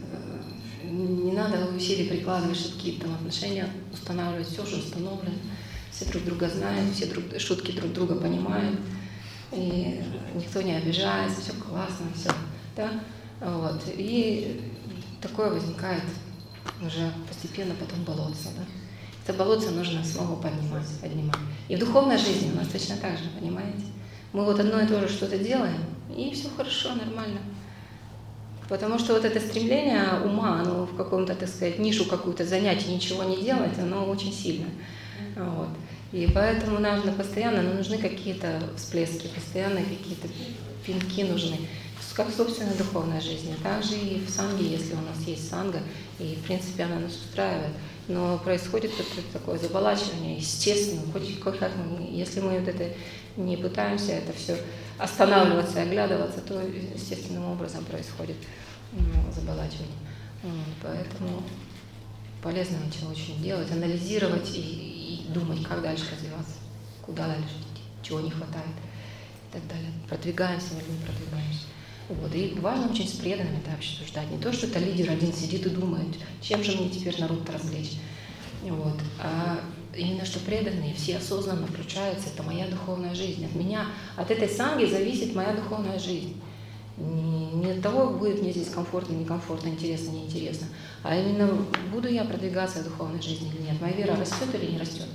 не надо усилий прикладывать, чтобы какие-то там отношения устанавливать, все уже установлено, все друг друга знают, все друг, шутки друг друга понимают, и никто не обижается, все классно, все, да, вот, и такое возникает уже постепенно потом болотце, да. Это болотце нужно снова поднимать, поднимать. И в духовной жизни у нас точно так же, понимаете? Мы вот одно и то же что-то делаем, и все хорошо, нормально. Потому что вот это стремление ума, оно в каком-то, так сказать, нишу какую-то занять и ничего не делать, оно очень сильное. Вот. И поэтому нужно постоянно, но нужны какие-то всплески, постоянные какие-то пинки нужны. Как в собственной духовной жизни, также и в санге, если у нас есть санга, и в принципе она нас устраивает. Но происходит какое-то такое заболачивание, естественно, хоть как мы, если мы вот это не пытаемся это все останавливаться и оглядываться, то естественным образом происходит ну, заболачивание. Поэтому полезно очень делать, анализировать и, и думать, как дальше развиваться, куда дальше идти, чего не хватает и так далее. Продвигаемся или не продвигаемся. Вот. И важно очень с преданными это обсуждать. Не то, что это лидер один сидит и думает, чем же мне теперь народ-то развлечь. Вот. А именно что преданные, все осознанно включаются, это моя духовная жизнь. От меня, от этой санги зависит моя духовная жизнь. Не от того, будет мне здесь комфортно, некомфортно, интересно, неинтересно, а именно буду я продвигаться в духовной жизни или нет. Моя вера растет или не растет.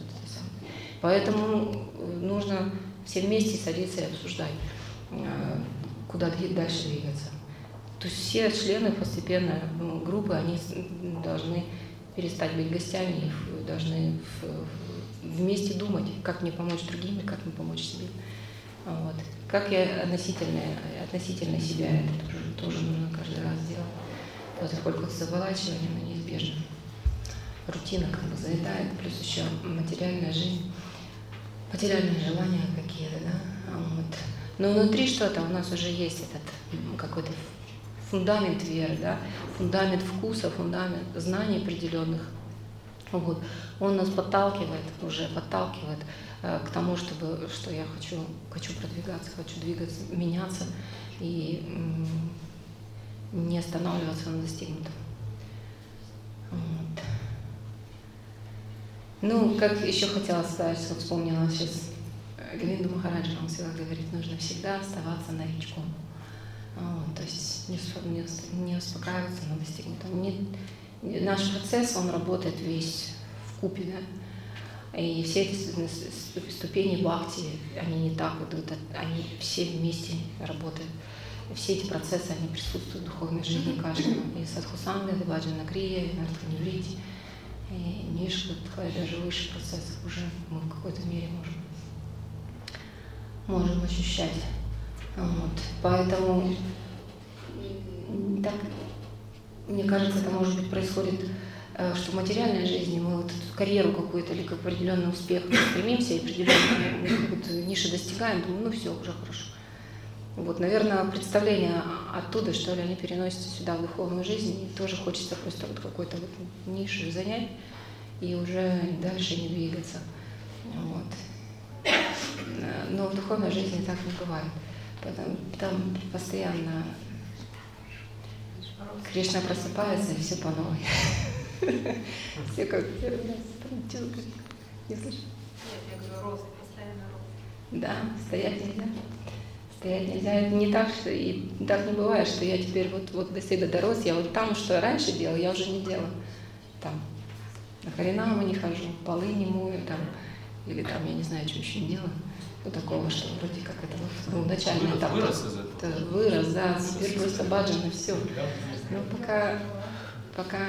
Поэтому нужно все вместе садиться и обсуждать, куда дальше двигаться. То есть все члены постепенно ну, группы, они должны перестать быть гостями и должны вместе думать, как мне помочь другим и как мне помочь себе. Вот. Как я относительно, относительно себя, это тоже, тоже нужно каждый раз делать. Вот сколько заболачивания, но неизбежно. Рутина как бы заедает, плюс еще материальная жизнь, материальные желания какие-то, да. Вот. Но внутри что-то у нас уже есть этот какой-то фундамент веры, да, фундамент вкуса, фундамент знаний определенных. Вот. Он нас подталкивает, уже подталкивает э, к тому, чтобы, что я хочу, хочу продвигаться, хочу двигаться, меняться и м, не останавливаться на достигнутом. Вот. Ну, как еще хотела сказать, что вспомнила сейчас Говинду Махараджа, он всегда говорит, нужно всегда оставаться новичком. Вот, то есть не, не, не успокаиваться на достигнутом. Не, наш процесс, он работает весь вкупе, да? И все эти ступени бхакти, они не так идут, они все вместе работают. Все эти процессы, они присутствуют в духовной жизни каждого. И садхусанга, и баджана крия, и нартханиврити, и нишка, даже выше процессов уже мы в какой-то мере можем, можем ощущать. Вот. Поэтому так, мне кажется, это может быть происходит, что в материальной жизни мы вот карьеру какую-то или к определенному успеху стремимся и определенные ниши достигаем, думаю, ну все, уже хорошо. Вот, наверное, представление оттуда, что ли, они переносятся сюда в духовную жизнь, и тоже хочется просто вот какой-то вот нишу занять и уже дальше не двигаться. Вот. Но в духовной жизни так не бывает. Потом, там постоянно Кришна просыпается, и все по новой. Все как не слышу. Нет, я говорю, рост, постоянно рост. Да, стоять нельзя. Стоять нельзя. Это не так, что и так не бывает, что я теперь вот, вот до сюда дорос, я вот там, что я раньше делала, я уже не делаю. Там на Харинаму не хожу, полы не мою, там, или или там, я не знаю, что еще не делаю. Ну, такого, что вроде как это вот, ну, начальный этап. Вырос из этого. Это вырос, да, теперь просто баджан и все. Но пока, пока...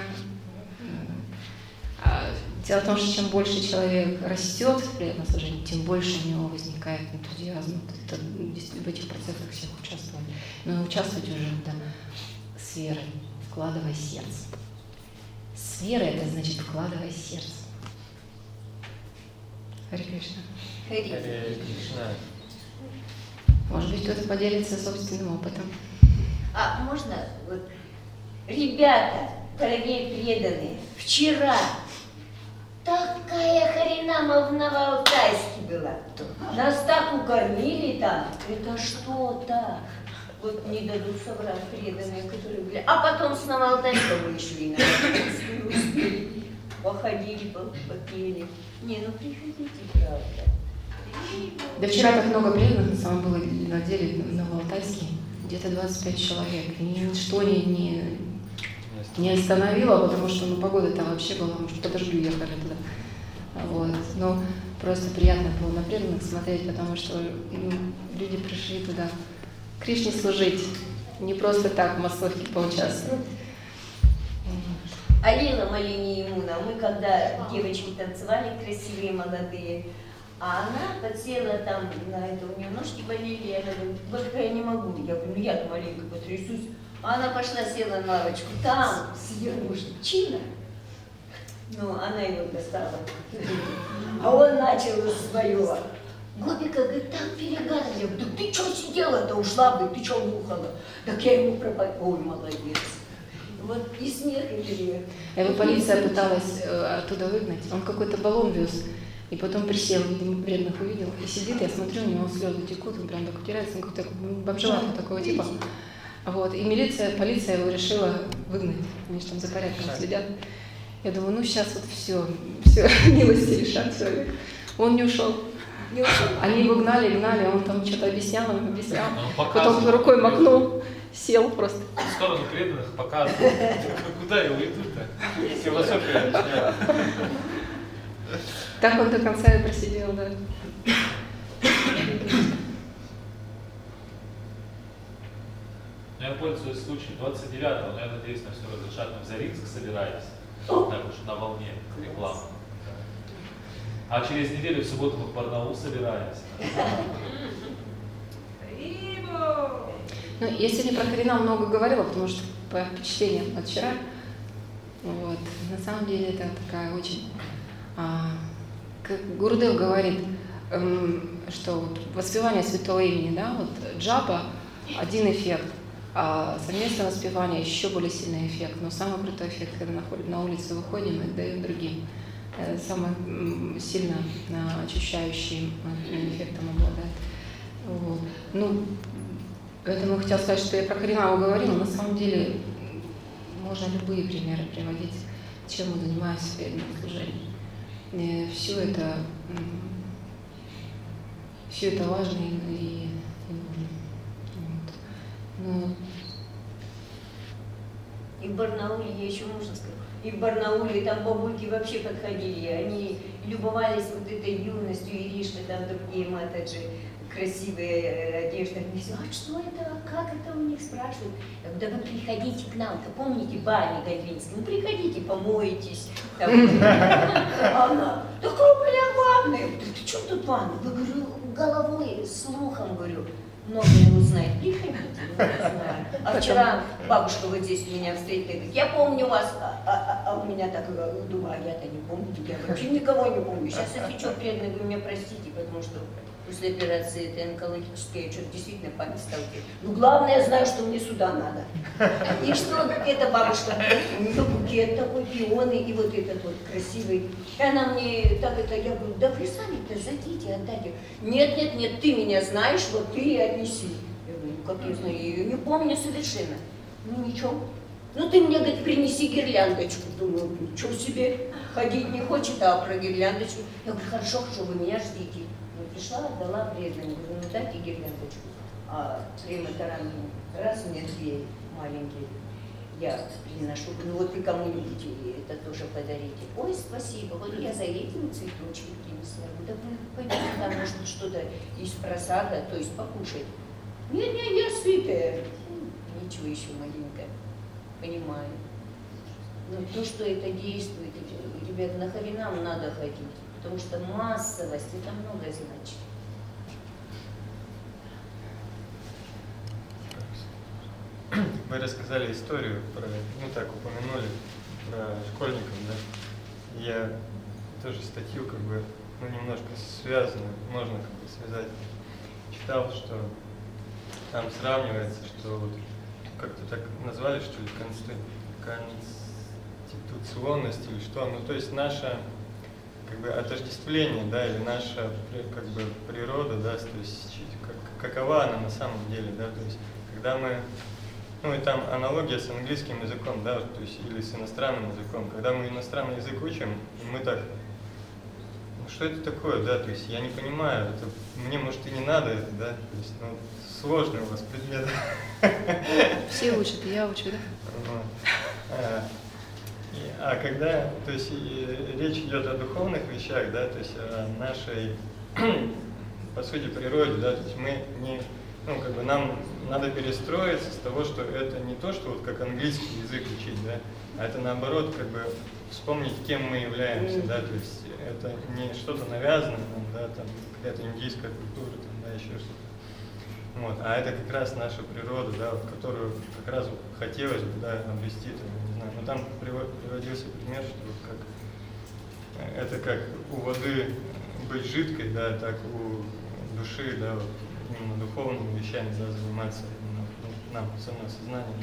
А, дело в том, что чем больше человек растет в преданном служении, тем больше у него возникает энтузиазм. Это, в этих процессах всех участвовать. Но участвовать уже да, с верой, вкладывая сердце. С верой это значит вкладывая сердце. Харе Кришна. Харе Кришна. Может быть, кто-то поделится собственным опытом. А можно, вот, ребята, дорогие преданные, вчера такая Харинама в Новоалтайске была. Нас так укормили там. Это что так? Вот не дадут соврать преданные, которые были. А потом с Новоалтайска вышли, на успели. Походили, попели. Не, ну приходите, правда. Да вчера так много преданных, на самом было на деле в Новоалтайске, где-то двадцать пять человек. Ничто не, не, не остановило, потому что ну, погода там вообще была, может, по дождю ехали туда. Вот. Но просто приятно было на преданных смотреть, потому что ну, люди пришли туда Кришне служить, не просто так в массовке поучаствовать. Алина Малиниемуна, мы когда девочки танцевали, красивые, молодые, а она подсела там на это, у нее ножки болели, я говорю, бабушка, я не могу. Я говорю, ну я-то маленько потрясусь. А она пошла, села на лавочку, там сидел мужик, чина. Ну, она его достала. А он начал свое. Гопика говорит, так перегарили. Да ты что сидела-то, ушла бы, ты что ухала? Так я ему пропал. Ой, молодец. Вот и смех, и грех. Его полиция пыталась э, оттуда выгнать. Он какой-то баллон вез. И потом присел, видимо, преданных увидел. И сидит, я смотрю, у него слезы текут, он прям так утирается, он какой-то бомжеватый такого типа. Вот. И милиция, полиция его решила выгнать. Они же там за порядком следят. Я думаю, ну сейчас вот все, все, милости решат, все. Он не ушел. Не ушел. Они его гнали, гнали, он там что-то объяснял, им объяснял. Потом рукой махнул, сел просто. В сторону преданных показывают. Куда я уйду-то? Философия начинает. Так он до конца и просидел, да. Я пользуюсь случаем двадцать девятого, но я надеюсь, на все разрешат, мы в Заринск собираемся, так уж на волне рекламы. А через неделю в субботу мы в Барнаул собираемся. Ну, я сегодня про Харинам много говорила, потому что по впечатлениям от вчера, вот, на самом деле это такая очень, а, как Гурудев говорит, эм, что вот воспевание святого имени, да, вот джапа один эффект, а совместное воспевание еще более сильный эффект, но самый крутой эффект, когда находим, на улицу выходим и даем другим, самый сильно очищающим эффектом обладает. Вот. Ну, поэтому я хотела сказать, что я про Харинаму говорила, на самом деле можно любые примеры приводить, чем мы занимаемся в преданном служении. Все это, все это важно и, и, и нужно. Вот. Но... И в Барнауле, я еще можно сказать, и в Барнауле там бабульки вообще подходили, они любовались вот этой юностью, Иришка, там другие матаджи, красивые одежды. Они говорят, а что это, как это у них спрашивают? Я говорю, да вы приходите к нам-то, помните бани Гальвинские? Ну приходите, помоетесь. Она, такая у меня ванная. Ты что тут ванна? Я говорю, головой, слухом, говорю. Многое узнает. Приходите, не знаю. А вчера бабушка вот здесь меня встретила и говорит, я помню вас, а, а, а у меня так, думаю, а я-то не помню, я вообще никого не помню. Сейчас, если что, преданные, вы меня простите, потому что после операции этой онкологической я что-то действительно память стала. Ну, главное, я знаю, что мне сюда надо. И что эта бабушка, у нее букет такой, пионы, и вот этот вот красивый. И она мне так это, я говорю, да вы сами-то зайдите, отдайте. Нет, нет, нет, ты меня знаешь, вот ты и отнеси. Я говорю, ну как я знаю, я ее не помню совершенно. Ну ничего. Ну ты мне, говорит, принеси гирляндочку. Думаю, ничего себе, ходить не хочет, а про гирляндочку. Я говорю, хорошо, хорошо, вы меня ждите. Пришла, отдала преданным, говорю, ну дайте гирляндочку. А Према Таранги, раз мне две маленькие, я приношу, ну вот вы кому-нибудь это тоже подарите. Ой, спасибо, вот я за этим цветочки принесла. Да вы может что-то из просада, то есть покушать. Нет, нет, я сытая. Ничего еще маленькая. Понимаю. Но то, что это действует, ребята, нахрена нам надо ходить? Потому что массовость, это многое значит. Вы рассказали историю про, ну так, упомянули про школьников, да? Я тоже статью, как бы, ну немножко связанную, можно как бы связать. Читал, что там сравнивается, что вот, как-то так назвали, что ли, конституционность или что, ну то есть наша, как бы, отождествление, да, или наша, как бы, природа, да, то есть как, какова она на самом деле, да, то есть когда мы, ну и там аналогия с английским языком, да, то есть или с иностранным языком, когда мы иностранный язык учим, мы так, ну что это такое, да, то есть я не понимаю, это, мне, может, и не надо это, да, то есть, ну, сложный у вас предмет. Все учат, и я учу, да? А, и, а когда, то есть и, речь идет о духовных вещах, да, то есть о нашей, по сути, природе, да, то есть мы не, ну, как бы нам надо перестроиться с того, что это не то, что вот как английский язык учить, да, а это наоборот, как бы вспомнить, кем мы являемся, да, то есть это не что-то навязанное нам, да, там какая-то индийская культура, там, да, еще что-то. Вот, а это как раз наша природа, да, вот, которую как раз хотелось бы, да, обрести, там, не знаю, но там приводился пример, что вот как, это как у воды быть жидкой, да, так у души, да, вот, именно духовными вещами, да, заниматься, именно, ну, нам, самосознанием,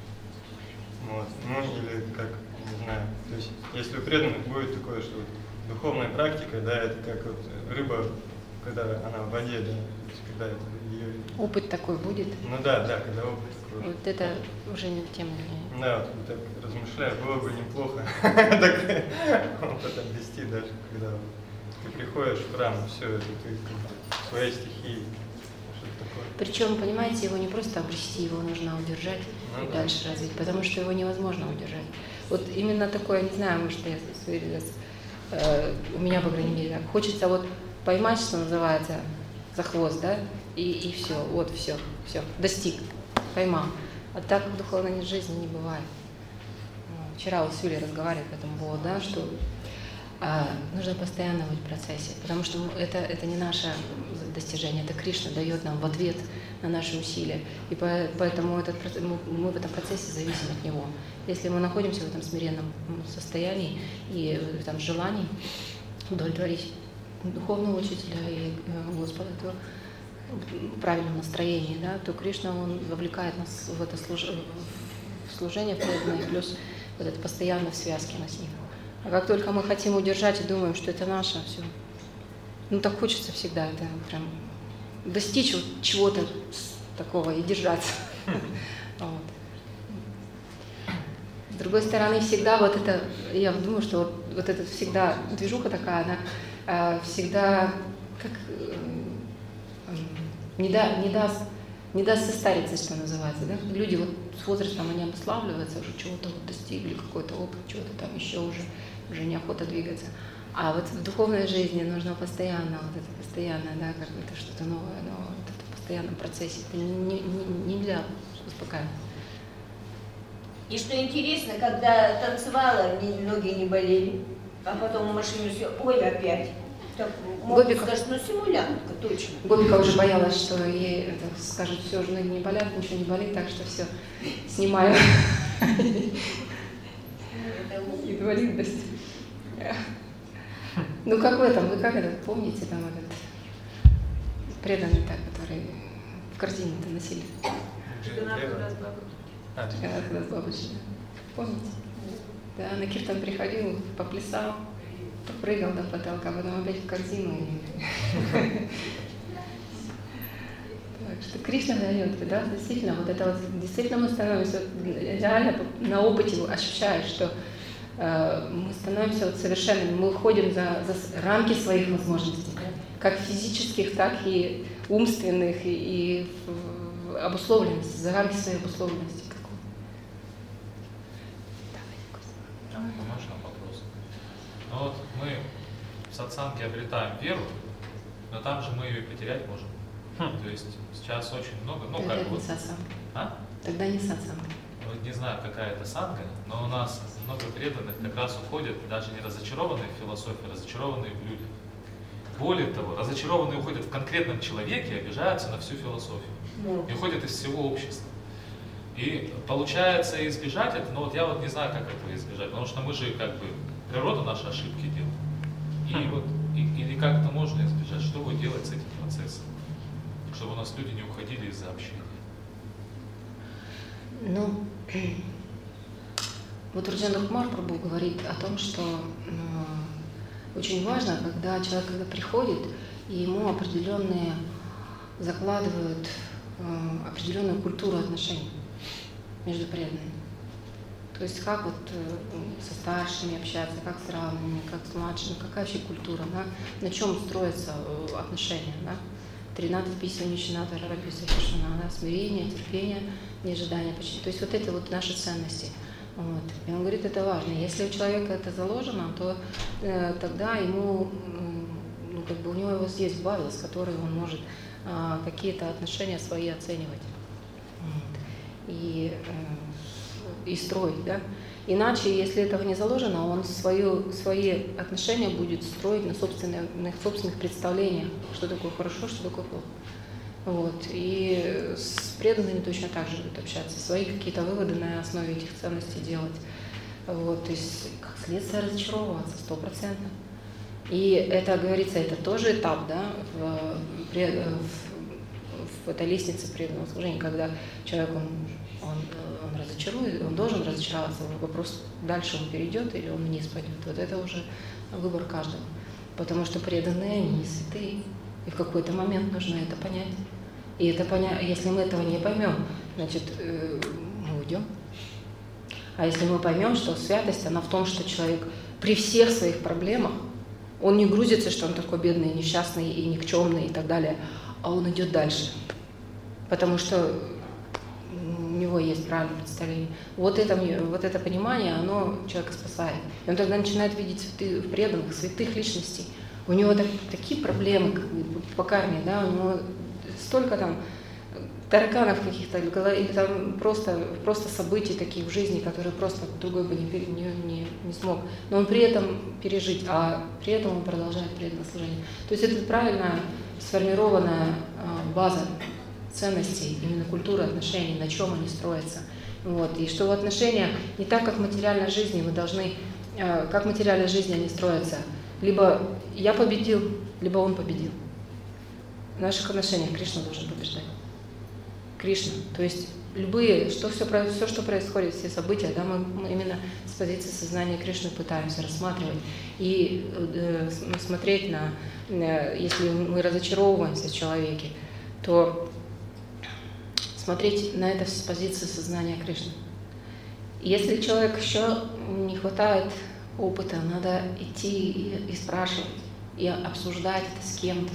да. Вот, ну или как, не знаю, то есть если у преданных будет такое, что вот, духовная практика, да, это как вот рыба, когда она в воде, да, то есть когда это ее... Опыт такой будет? Ну да, да, когда опыт такой. Вот это уже не тема. Да, вот так размышляю, было бы неплохо так опыт обвести даже, когда ты приходишь в храм, все это, ты в своей стихии, что-то такое. Причем, понимаете, его не просто обрести, его нужно удержать Ну и да. дальше развить, потому что его невозможно удержать. Вот именно такое, не знаю, может, я сверилась, э, у меня, по крайней мере, так, хочется вот поймать, что называется, за хвост, да, и, и все, вот все, все, достиг, поймал. А так в духовной жизни не бывает. Вчера вот с Юлей разговаривали по этому поводу, да, что а, нужно постоянно быть в процессе, потому что это, это не наше достижение, это Кришна дает нам в ответ на наши усилия. И по, поэтому этот, мы, мы в этом процессе зависим от Него. Если мы находимся в этом смиренном состоянии и в этом желании удовлетворить духовного учителя и Господа, то в правильном настроении, да, то Кришна, Он вовлекает нас в это служ... в служение преданное, плюс вот это постоянно в связке нас с Ним. А как только мы хотим удержать и думаем, что это наше, все, ну так хочется всегда это прям достичь вот чего-то такого и держаться. Вот. С другой стороны, всегда вот это, я думаю, что вот, вот эта всегда движуха такая, она э, всегда как э, э, не, да, не, даст, не даст состариться, что называется. Да? Люди вот с возрастом, они обуславливаются, уже чего-то вот достигли, какой-то опыт, чего-то там еще уже, уже неохота двигаться. А вот в духовной жизни нужно постоянно, вот это постоянно, да, как это что-то новое, но вот это в постоянном процессе, это не, не, нельзя успокаивать. И что интересно, когда танцевала, ноги не болели, а потом в машине все, ой, опять. Так, могут Гопика. сказать, ну симулянтка, точно. Гопика уже боялась, что ей это, скажут, все, уже ноги не болят, ничего не болит, так что все, снимаю. Инвалидность. Ну как в этом, вы как это, помните, там этот преданный-то, который в корзине-то носили? А, Когда туда с бабушкой. Помните? Да, на киртан приходил, поплясал, попрыгал до потолка, потом опять в корзину. Так что Кришна дает, да, действительно, вот это вот, действительно мы становимся, реально на опыте ощущаешь, что э, мы становимся вот совершенными, мы выходим за, за рамки своих возможностей, как физических, так и умственных, и, и обусловленности, за рамки своей обусловленности. Можно вопрос? Ну вот мы в сатсанге обретаем веру, Но там же мы ее и потерять можем. Хм. То есть сейчас очень много, ну Тогда как это бы... не сатсанга. А? Тогда не сатсанга. Вот не знаю, какая это санга, но у нас много преданных как раз уходят даже не разочарованные в философии, а разочарованные в людях. Более того, разочарованные уходят в конкретном человеке и обижаются на всю философию. И уходят из всего общества. И получается избежать это, но вот я вот не знаю, как этого избежать, потому что мы же как бы природа наши ошибки делает. И вот, и, или как это можно избежать, что будет делать с этим процессом, чтобы у нас люди не уходили из-за общения. Ну, вот Раджендра Кумар Прабху говорит о том, что э, очень важно, когда человек когда приходит, и ему определенные закладывают э, определенную культуру отношений между преданными. То есть как вот э, со старшими общаться, как с равными, как с младшими, какая вообще культура, да? На чем строятся э, отношения, да? тринадцать писем Ничината, Рарабиса Хишана, да? Смирение, терпение, неожидание почти. То есть вот это вот наши ценности. Вот. И он говорит, это важно. Если у человека это заложено, то э, тогда ему, э, ну, как бы у него есть бавил, с которой он может э, какие-то отношения свои оценивать. Вот. И, э, и строить, да. Иначе, если этого не заложено, он свою, свои отношения будет строить на собственных, на собственных представлениях, что такое хорошо, что такое плохо. Вот. И с преданными точно так же будут общаться, свои какие-то выводы на основе этих ценностей делать. Вот. То есть, как следствие, разочаровываться стопроцентно. И это, говорится, это тоже этап, да, в, в, в этой лестнице преданного служения, когда человек, он, он, он разочарует, он должен разочароваться, вопрос, дальше он перейдет или он вниз пойдет. Вот это уже выбор каждого. Потому что преданные, они не святые. И в какой-то момент нужно это понять. И это поня... если мы этого не поймем, значит, э, мы уйдем. А если мы поймем, что святость, она в том, что человек при всех своих проблемах, он не грузится, что он такой бедный, несчастный и никчемный и так далее, а он идет дальше. Потому что у него есть правильное представление. Вот это, вот это понимание, оно человека спасает. И он тогда начинает видеть святых, преданных, святых личностей. У него так, такие проблемы, как по карме, да, у него столько там тараканов каких-то, или там просто, просто событий таких в жизни, которые просто другой бы не, не, не, не смог. Но он при этом пережить, а при этом он продолжает преданное служение. То есть это правильно сформированная база ценностей, именно культура отношений, на чем они строятся. Вот. И что в отношениях не так, как в материальной жизни, мы должны, как в материальной жизни они строятся. Либо я победил, либо он победил. В наших отношениях Кришна должен побеждать. Кришна. То есть любые, что все, все, что происходит, все события, да, мы, мы именно с позиции сознания Кришны пытаемся рассматривать и э, смотреть на, э, если мы разочаровываемся в человеке, то смотреть на это с позиции сознания Кришны. Если человек еще не хватает опыта, надо идти и, и спрашивать, и обсуждать это с кем-то,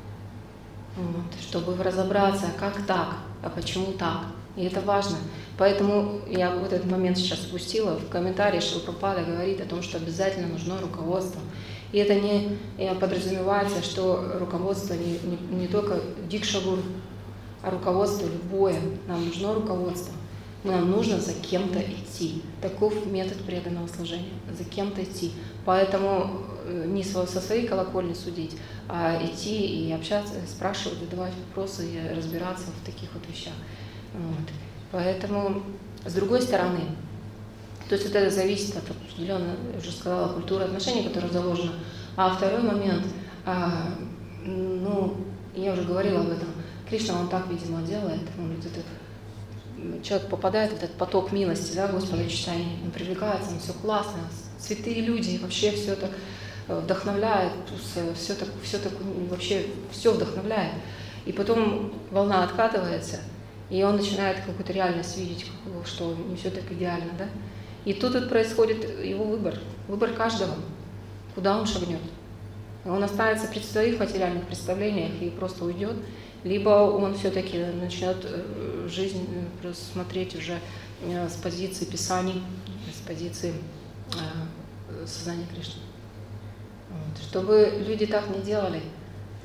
вот, чтобы разобраться, как так, а почему так. И это важно. Поэтому я вот этот момент сейчас спустила. В комментарии Шрила Прабхупада говорит о том, что обязательно нужно руководство. И это не подразумевается, что руководство не, не, не только дикша-гуру, а руководство любое. Нам нужно руководство. Нам нужно за кем-то идти. Таков метод преданного служения. За кем-то идти. Поэтому не со своей колокольни судить, а идти и общаться, спрашивать, задавать вопросы и разбираться в таких вот вещах. Вот. Поэтому, с другой стороны, то есть это зависит от определенной, я уже сказала, культуры отношений, которая заложена. А второй момент, а, ну, я уже говорила об этом, Кришна, он так, видимо, делает, он вот это, человек попадает в этот поток милости, да, Господа читания, он привлекается, он все классно, святые люди, вообще все так вдохновляет, все так, все так, вообще все вдохновляет. И потом волна откатывается, и он начинает какую-то реальность видеть, что не все так идеально, да. И тут вот происходит его выбор, выбор каждого, куда он шагнет. Он останется при своих материальных представлениях и просто уйдет, либо он все-таки начнет жизнь смотреть уже с позиции Писаний, с позиции сознания Кришны. Вот. Чтобы люди так не делали,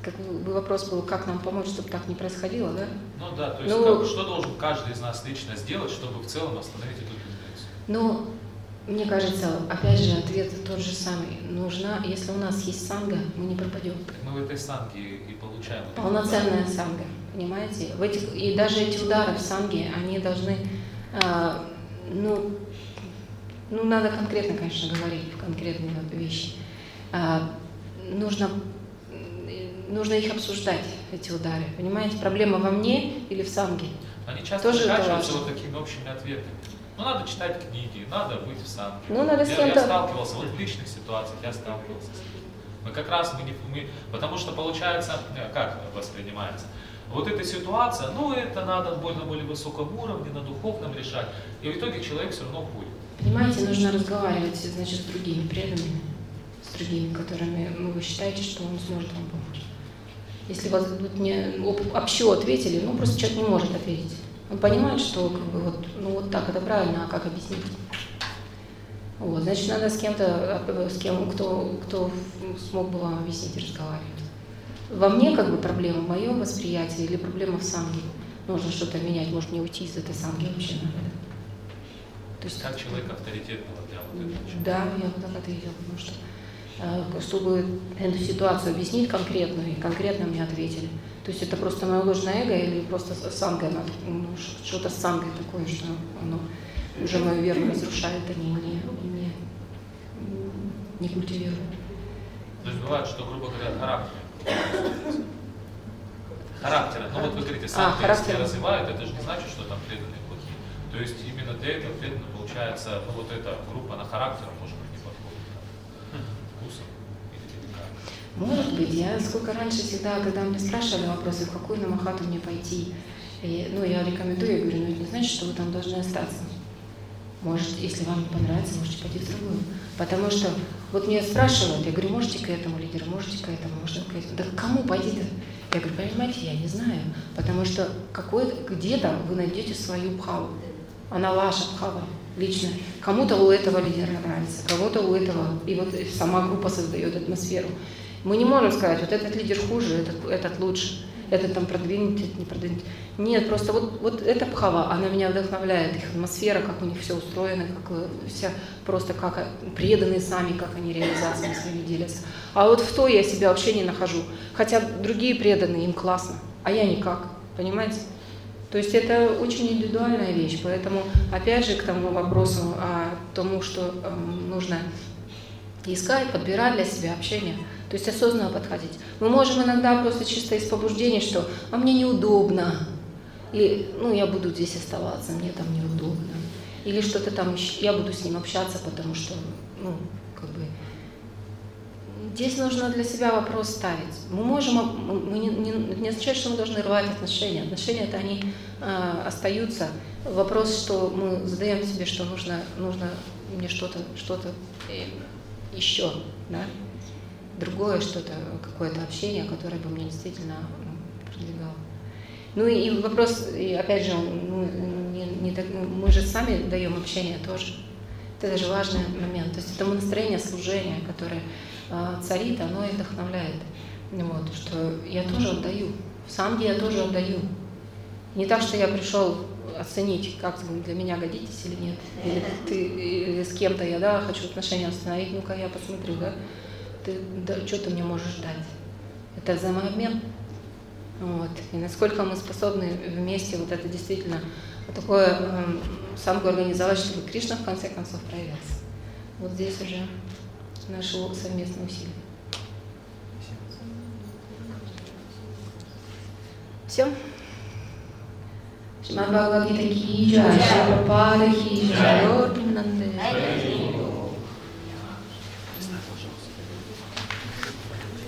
как бы вопрос был, как нам помочь, чтобы так не происходило, да? Ну да, то есть ну, как, что должен каждый из нас лично сделать, чтобы в целом остановить эту тенденцию? Ну, мне кажется, опять же, ответ тот же самый. Нужна, если у нас есть санга, мы не пропадем. Так мы в этой санге и получаем. Полноценная санга, понимаете? В этих, и даже эти удары в санге, они должны, а, ну, ну, надо конкретно, конечно, говорить конкретные вещи. А, нужно, нужно их обсуждать, эти удары. Понимаете, проблема во мне или в санге? Они часто Тоже заканчиваются вот такими общими ответами. Ну, надо читать книги, надо быть в санге. Ну, надо с я, кем-то... я сталкивался, вот в личных ситуациях я сталкивался с этим. Мы как раз, мы не, мы, потому что получается, как воспринимается, вот эта ситуация, ну, это надо больно более высоком уровне, на духовном решать, и в итоге человек все равно уходит. Понимаете, нужно разговаривать, значит, с другими преданными, с другими, которыми ну, вы считаете, что он сможет вам помочь. Если вас вот не общо ответили, ну, просто человек не может ответить. Он понимает, что как бы, вот, ну, вот так это правильно, а как объяснить? Вот, значит, надо с кем-то, с кем, кто, кто смог бы вам объяснить и разговаривать. Во мне как бы проблема, в моем восприятии или проблема в санге? Нужно что-то менять, может не уйти из этой санги вообще. То есть как человек авторитетного для вот этого? Да, я вот так ответила, потому что чтобы эту ситуацию объяснить конкретно, и конкретно мне ответили. То есть это просто мое ложное эго или просто санга, ну, что-то с сангой такое, что оно уже мою веру разрушает, а не, не, не, не культивирует. То есть бывает, что, грубо говоря, характер. Характер. Ну вот вы говорите, санга, а, если развивают, это же не значит, что там преданные плохие. То есть именно для этого преданно получается, ну вот эта группа на характер, может быть, не подходит. Вкусом или как. Может быть. Я сколько раньше всегда, когда мне спрашивали вопросы, в какую намахату мне пойти, и, ну я рекомендую, я говорю, ну это не значит, что вы там должны остаться. Может, если вам не понравится, можете пойти в другую. Потому что вот меня спрашивают, я говорю, можете к этому лидеру, можете к этому, можете к этому. Да к кому пойти-то? Я говорю, понимаете, я не знаю. Потому что где-то вы найдете свою бхаву. Она ваша бхава, личная. Кому-то у этого лидера нравится, кому-то у этого. И вот сама группа создает атмосферу. Мы не можем сказать, вот этот лидер хуже, этот, этот лучше. Это там продвинуть, это не продвинуть. Нет, просто вот, вот эта бхава, она меня вдохновляет, их атмосфера, как у них все устроено, как вся, просто как преданные сами, как они реализациями своими делятся. А вот в то я себя вообще не нахожу. Хотя другие преданные, им классно, а я никак, понимаете? То есть это очень индивидуальная вещь, поэтому опять же к тому вопросу, о тому, что э, нужно искать, подбирать для себя общение. То есть осознанно подходить. Мы можем иногда просто чисто из побуждения, что «а мне неудобно», или «ну я буду здесь оставаться, мне там неудобно», или что-то там, я буду с ним общаться, потому что, ну, как бы… Здесь нужно для себя вопрос ставить. Мы можем, мы не, не, не означает, что мы должны рвать отношения. Отношения-то они э, остаются. Вопрос, что мы задаем себе, что нужно, нужно мне что-то, что-то еще, да? Другое что-то, какое-то общение, которое бы мне действительно продвигало. Ну и вопрос, и опять же, ну, не, не так, мы же сами даем общение тоже. Это же важный момент. То есть это настроение служения, которое э, царит, оно и вдохновляет. Вот, что я тоже отдаю. В санге я тоже отдаю. Не так, что я пришел оценить, как вы для меня годитесь или нет. Или ты или с кем-то я, да, хочу отношения установить, ну-ка я посмотрю, да. Ты, да, что ты мне можешь дать? Это взаимообмен. Вот. И насколько мы способны вместе вот это действительно такое э, самку организовать, чтобы Кришна в конце концов проявился. Вот здесь уже наши совместные усилия. Все? Шримад Бхагавад-гита ки джай, Шрила Прабхупада ки джай, Гаур Примананде.